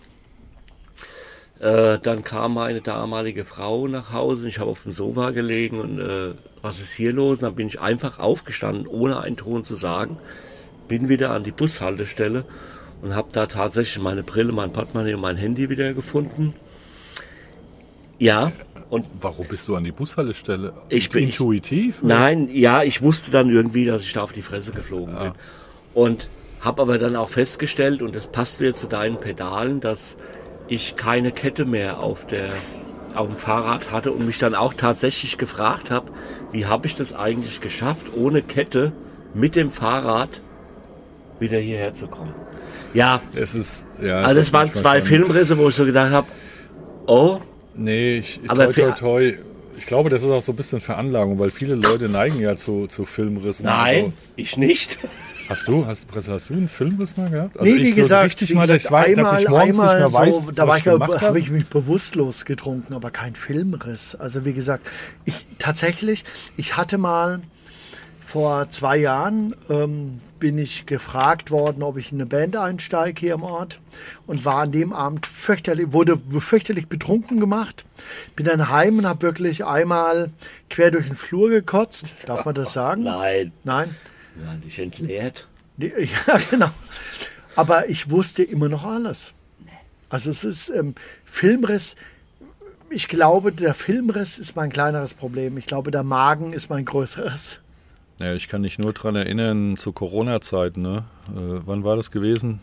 Dann kam meine damalige Frau nach Hause. Ich habe auf dem Sofa gelegen und was ist hier los? Und dann bin ich einfach aufgestanden, ohne einen Ton zu sagen. Bin wieder an die Bushaltestelle und habe da tatsächlich meine Brille, mein Portemonnaie und mein Handy wieder gefunden. Ja. Und warum bist du an die Bushaltestelle? Intuitiv? Nein, ja, ich wusste dann irgendwie, dass ich da auf die Fresse geflogen bin. Und habe aber dann auch festgestellt, und das passt wieder zu deinen Pedalen, dass ich keine Kette mehr auf dem Fahrrad hatte und mich dann auch tatsächlich gefragt habe, wie habe ich das eigentlich geschafft, ohne Kette mit dem Fahrrad wieder hierher zu kommen. Ja, es ist, also es waren 2 Filmrisse, wo ich so gedacht habe, Nee, Aber toi. Ich glaube, das ist auch so ein bisschen Veranlagung, weil viele Leute neigen ja zu Filmrissen. Nein, Also, ich nicht. Hast du einen Filmriss mal gehabt? Nee, wie gesagt, richtig mal, dass ich morgens nicht mehr weiß, so, da was ich gemacht habe ich mich bewusstlos getrunken, aber kein Filmriss. Also wie gesagt, ich hatte mal vor 2 Jahren, bin ich gefragt worden, ob ich in eine Band einsteige hier im Ort und war an dem Abend wurde fürchterlich betrunken gemacht. Bin dann heim und habe wirklich einmal quer durch den Flur gekotzt. Darf man das sagen? Nein. Nein? Ja, nicht entleert. Ja, genau. Aber ich wusste immer noch alles. Also es ist Filmriss. Ich glaube, der Filmriss ist mein kleineres Problem. Ich glaube, der Magen ist mein größeres. Ja, ich kann mich nur daran erinnern, zu Corona-Zeiten, ne? Wann war das gewesen?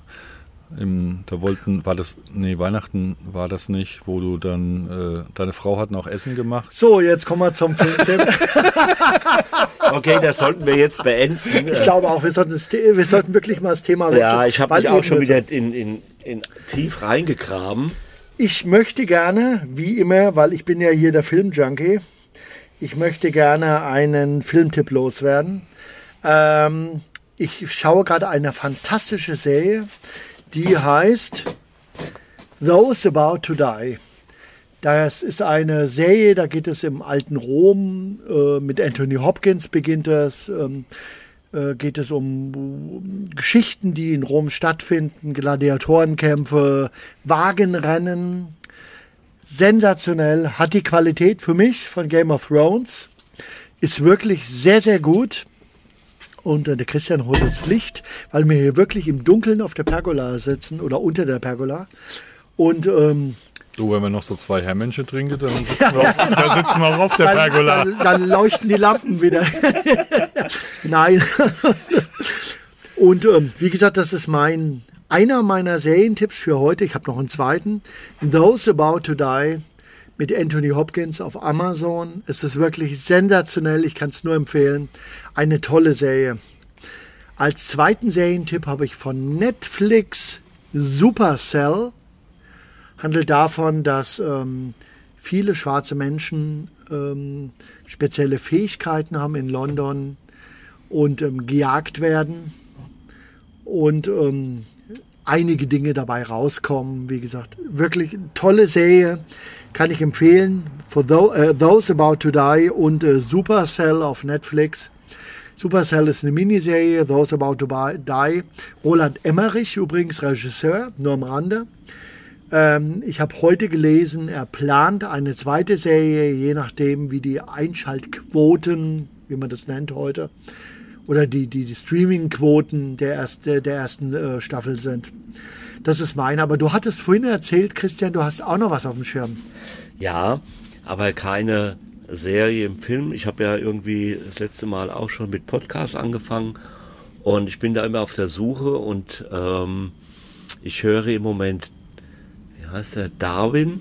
Weihnachten war das nicht, wo du dann, deine Frau hat noch Essen gemacht. So, jetzt kommen wir zum Filmtipp. Okay, das sollten wir jetzt beenden. Ich glaube auch, wir sollten wirklich mal das Thema wechseln. Ja, ich habe mich auch schon wieder in tief reingegraben. Ich möchte gerne, wie immer, weil ich bin ja hier der Filmjunkie, ich möchte gerne einen Filmtipp loswerden. Ich schaue gerade eine fantastische Serie, die heißt Those About to Die. Das ist eine Serie, da geht es im alten Rom, mit Anthony Hopkins beginnt es, geht es um Geschichten, die in Rom stattfinden, Gladiatorenkämpfe, Wagenrennen. Sensationell, hat die Qualität für mich von Game of Thrones, ist wirklich sehr, sehr gut. Und der Christian holt das Licht, weil wir hier wirklich im Dunkeln auf der Pergola sitzen oder unter der Pergola. Und wenn wir noch so 2 Herrmännsche trinken, dann sitzen wir auch auf der Pergola. Dann leuchten die Lampen wieder. Nein. Und wie gesagt, das ist einer meiner Serientipps für heute. Ich habe noch einen zweiten. Those About to Die mit Anthony Hopkins auf Amazon. Es ist wirklich sensationell. Ich kann es nur empfehlen. Eine tolle Serie. Als zweiten Serientipp habe ich von Netflix Supercell. Handelt davon, dass viele schwarze Menschen spezielle Fähigkeiten haben in London und gejagt werden. Und einige Dinge dabei rauskommen. Wie gesagt, wirklich tolle Serie, kann ich empfehlen. For Those About to Die und Supercell auf Netflix. Supercell ist eine Miniserie, Those About to Die. Roland Emmerich übrigens Regisseur, nur am Rande. Ich habe heute gelesen, er plant eine zweite Serie, je nachdem wie die Einschaltquoten, wie man das nennt heute, oder die Streaming-Quoten der ersten Staffel sind. Das ist meine. Aber du hattest vorhin erzählt, Christian, du hast auch noch was auf dem Schirm. Ja, aber keine Serie im Film. Ich habe ja irgendwie das letzte Mal auch schon mit Podcasts angefangen und ich bin da immer auf der Suche und ich höre im Moment, wie heißt der, Darwin,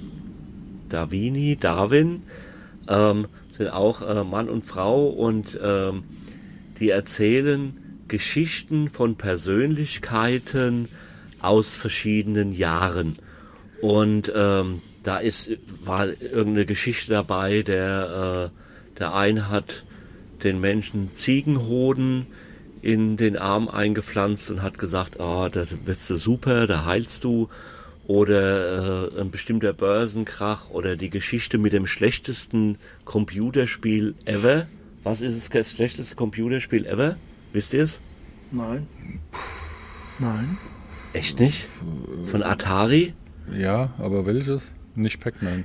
sind auch Mann und Frau und die erzählen Geschichten von Persönlichkeiten aus verschiedenen Jahren. Und da war irgendeine Geschichte dabei, der eine hat den Menschen Ziegenhoden in den Arm eingepflanzt und hat gesagt, da wirst du super, da heilst du. Oder ein bestimmter Börsenkrach oder die Geschichte mit dem schlechtesten Computerspiel ever. Was ist das schlechteste Computerspiel ever? Wisst ihr es? Nein. Echt nicht? Von Atari? Ja, aber welches? Nicht Pac-Man.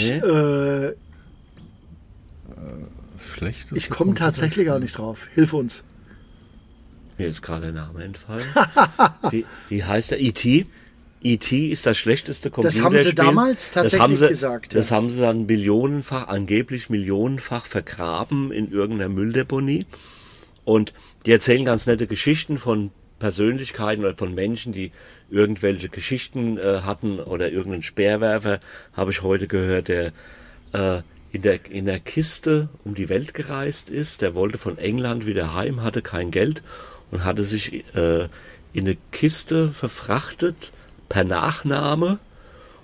Schlechteste. Ich komme tatsächlich auch nicht drauf. Hilf uns. Mir ist gerade der Name entfallen. Wie heißt der? E.T.? E.T. ist das schlechteste Computerspiel. Das haben sie damals tatsächlich gesagt. Das haben sie dann angeblich millionenfach vergraben in irgendeiner Mülldeponie. Und die erzählen ganz nette Geschichten von Persönlichkeiten oder von Menschen, die irgendwelche Geschichten hatten oder irgendeinen Speerwerfer, habe ich heute gehört, der in der Kiste um die Welt gereist ist. Der wollte von England wieder heim, hatte kein Geld und hatte sich in eine Kiste verfrachtet per Nachname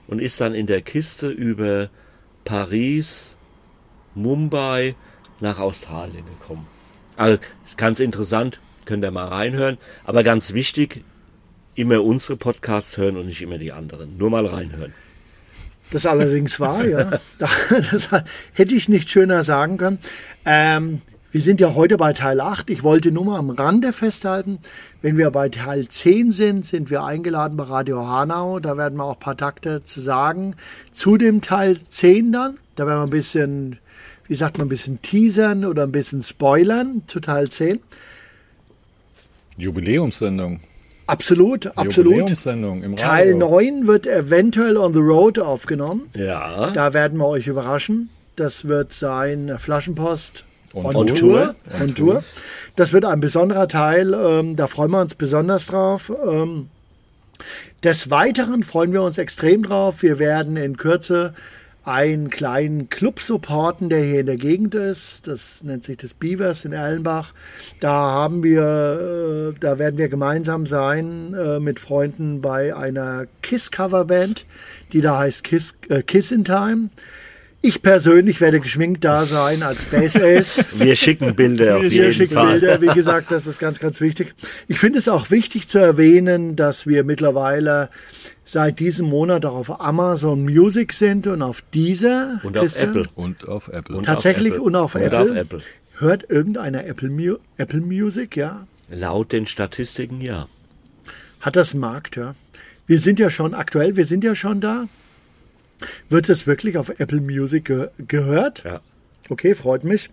und ist dann in der Kiste über Paris, Mumbai nach Australien gekommen. Also ist ganz interessant, könnt ihr mal reinhören. Aber ganz wichtig, immer unsere Podcasts hören und nicht immer die anderen. Nur mal reinhören. Das allerdings war, ja. Das hätte ich nicht schöner sagen können. Wir sind ja heute bei Teil 8. Ich wollte nur mal am Rande festhalten, wenn wir bei Teil 10 sind, sind wir eingeladen bei Radio Hanau. Da werden wir auch ein paar Takte zu sagen. Zu dem Teil 10 dann, da werden wir ein bisschen, wie sagt man, ein bisschen teasern oder ein bisschen spoilern zu Teil 10. Jubiläumssendung. Absolut. Jubiläumssendung im Radio. Teil 9 wird eventuell on the road aufgenommen. Ja. Da werden wir euch überraschen. Das wird sein Flaschenpost On Tour. Das wird ein besonderer Teil. Da freuen wir uns besonders drauf. Des Weiteren freuen wir uns extrem drauf. Wir werden in Kürze einen kleinen Club supporten, der hier in der Gegend ist. Das nennt sich das Beavers in Erlenbach. Da werden wir gemeinsam sein mit Freunden bei einer Kiss-Coverband, die da heißt Kiss in Time. Ich persönlich werde geschminkt da sein als Bass Ace. Wir schicken Bilder auf jeden Fall. Bilder, wie gesagt, das ist ganz, ganz wichtig. Ich finde es auch wichtig zu erwähnen, dass wir mittlerweile seit diesem Monat auch auf Amazon Music sind und auf dieser. Und auf Apple. Und auf Apple. Tatsächlich und auf Apple. Und auf Apple. Hört irgendeiner Apple Music, ja? Laut den Statistiken ja. Hat das einen Markt, ja. Wir sind ja schon da. Wird es wirklich auf Apple Music gehört? Ja. Okay, freut mich.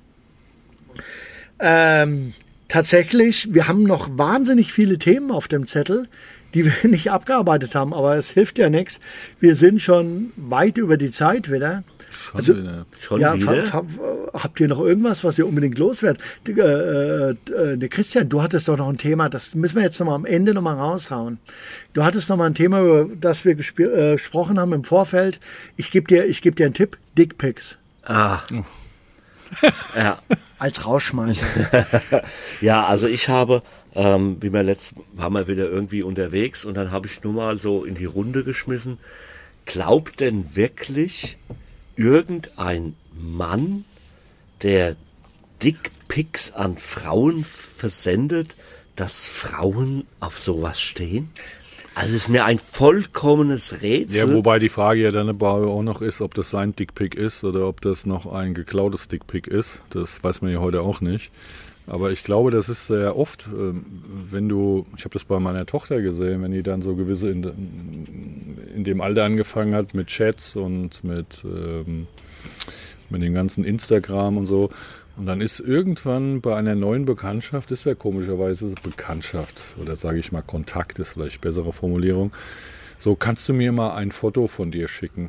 Tatsächlich, wir haben noch wahnsinnig viele Themen auf dem Zettel, die wir nicht abgearbeitet haben, aber es hilft ja nichts. Wir sind schon weit über die Zeit wieder. Schon wieder? Habt ihr noch irgendwas, was ihr unbedingt loswerden? Christian, du hattest doch noch ein Thema, das müssen wir jetzt noch mal am Ende noch mal raushauen. Du hattest noch mal ein Thema, über das wir gesprochen haben im Vorfeld. Ich gebe dir einen Tipp, Dickpics. Ah. Ja. Als Rausschmeißer. Ja, also ich habe, waren wir wieder irgendwie unterwegs und dann habe ich nur mal so in die Runde geschmissen. Glaubt denn wirklich irgendein Mann, der Dickpics an Frauen versendet, dass Frauen auf sowas stehen? Also es ist mir ein vollkommenes Rätsel. Ja, wobei die Frage ja dann aber auch noch ist, ob das sein Dickpic ist oder ob das noch ein geklautes Dickpic ist. Das weiß man ja heute auch nicht. Aber ich glaube, das ist sehr oft, ich habe das bei meiner Tochter gesehen, wenn die dann so gewisse in dem Alter angefangen hat mit Chats und mit dem ganzen Instagram und so. Und dann ist irgendwann bei einer neuen Bekanntschaft, ist ja komischerweise Bekanntschaft oder sage ich mal Kontakt, ist vielleicht eine bessere Formulierung. So, kannst du mir mal ein Foto von dir schicken?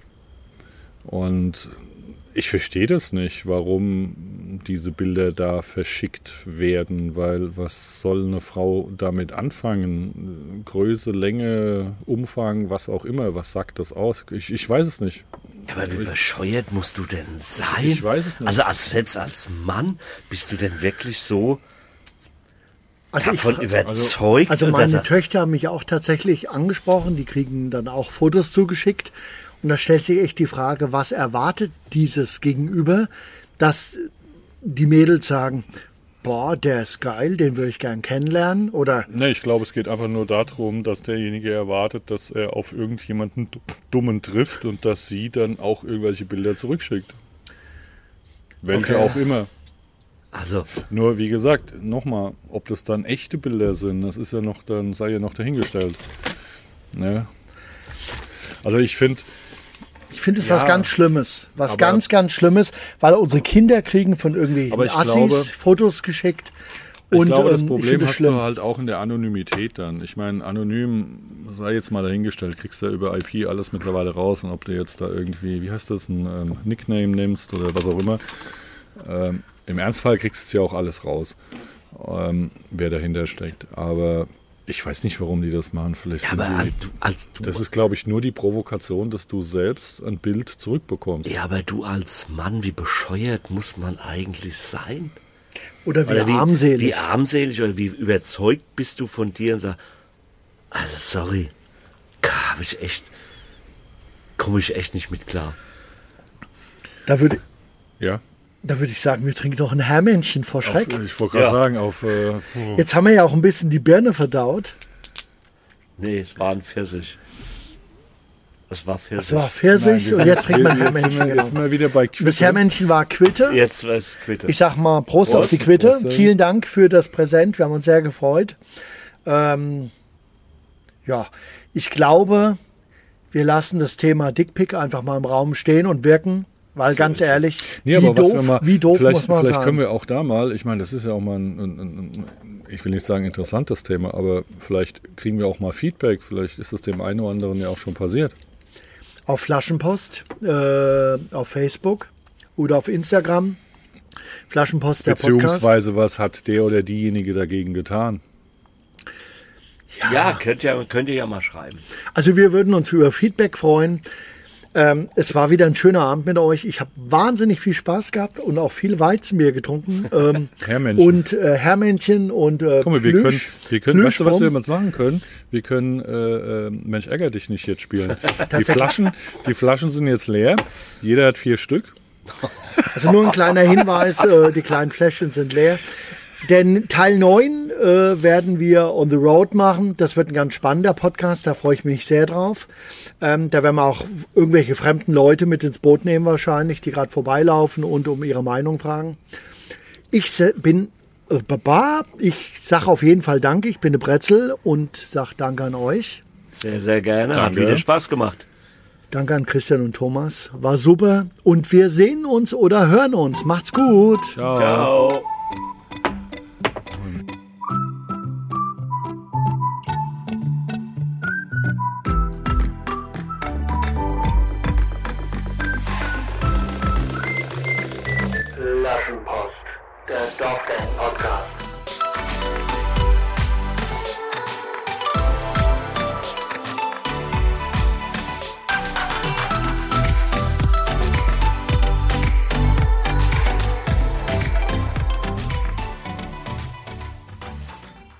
Und ich verstehe das nicht, warum diese Bilder da verschickt werden, weil was soll eine Frau damit anfangen? Größe, Länge, Umfang, was auch immer, was sagt das aus? Ich weiß es nicht. Aber wie bescheuert musst du denn sein? Ich weiß es nicht. Also selbst als Mann bist du denn wirklich so überzeugt? Also meine Töchter haben mich auch tatsächlich angesprochen, die kriegen dann auch Fotos zugeschickt. Und da stellt sich echt die Frage, was erwartet dieses Gegenüber, dass die Mädels sagen, boah, der ist geil, den würde ich gern kennenlernen, oder? Ne, ich glaube, es geht einfach nur darum, dass derjenige erwartet, dass er auf irgendjemanden Dummen trifft und dass sie dann auch irgendwelche Bilder zurückschickt. Welche auch immer. Also. Nur, wie gesagt, nochmal, ob das dann echte Bilder sind, das ist ja noch, dann sei ja noch dahingestellt. Ne? Also ich finde es was ganz Schlimmes. Ganz, ganz Schlimmes, weil unsere Kinder kriegen von irgendwelchen Assis Fotos geschickt. Ich glaube, das Problem hast du halt auch in der Anonymität dann. Ich meine, anonym, sei jetzt mal dahingestellt, kriegst du ja über IP alles mittlerweile raus. Und ob du jetzt da irgendwie, wie heißt das, ein Nickname nimmst oder was auch immer. Im Ernstfall kriegst du es ja auch alles raus, wer dahinter steckt. Aber ich weiß nicht, warum die das machen. Vielleicht das ist, glaube ich, nur die Provokation, dass du selbst ein Bild zurückbekommst. Ja, aber du als Mann, wie bescheuert muss man eigentlich sein? Oder wie armselig. Wie armselig oder wie überzeugt bist du von dir und sagst, also sorry, habe ich echt komme ich echt nicht mit klar. Da würde Ja, ich sagen, wir trinken doch ein Hermännchen vor Schreck. ich wollte gerade sagen, Jetzt haben wir ja auch ein bisschen die Birne verdaut. Nee, es war ein Pfirsich. Es war Pfirsich. Es war Pfirsich und jetzt trinkt man Hermännchen. Jetzt sind wir wieder bei Quitte. Das Hermännchen war Quitte. Jetzt war es Quitte. Ich sag mal Prost auf die Prost. Quitte. Prost. Vielen Dank für das Präsent. Wir haben uns sehr gefreut. Ja, ich glaube, wir lassen das Thema Dickpick einfach mal im Raum stehen und wirken, weil ganz ehrlich, Nee, aber wie doof vielleicht, muss man vielleicht sagen. können wir auch da mal, ich meine, das ist ja auch mal ich will nicht sagen interessantes Thema, aber vielleicht kriegen wir auch mal Feedback, vielleicht ist das dem einen oder anderen ja auch schon passiert. Auf Flaschenpost, auf Facebook oder auf Instagram. Flaschenpost, der Podcast. Beziehungsweise, was hat der oder diejenige dagegen getan? Ja, könnt ihr ja mal schreiben. Also wir würden uns über Feedback freuen. Es war wieder ein schöner Abend mit euch. Ich habe wahnsinnig viel Spaß gehabt und auch viel Weizenbier getrunken. Hermännchen. Und Hermännchen und Guck mal, wir können, weißt du, was wir Plüschwurm. jetzt machen können? Wir können Mensch, ärger dich nicht jetzt spielen. Tatsächlich. Die Flaschen sind jetzt leer. Jeder hat 4 Stück. Also nur ein kleiner Hinweis, die kleinen Fläschchen sind leer. Denn Teil 9 werden wir on the road machen. Das wird ein ganz spannender Podcast, da freue ich mich sehr drauf. Da werden wir auch irgendwelche fremden Leute mit ins Boot nehmen wahrscheinlich, die gerade vorbeilaufen und um ihre Meinung fragen. Ich bin ich sage auf jeden Fall Danke, ich bin eine Brezel und sage Danke an euch. Sehr, sehr gerne. Hat Danke. wieder Spaß gemacht. Danke an Christian und Thomas, war super. Und wir sehen uns oder hören uns. Macht's gut. Ciao. Ciao. Flaschenpost, der Dorfgang Podcast.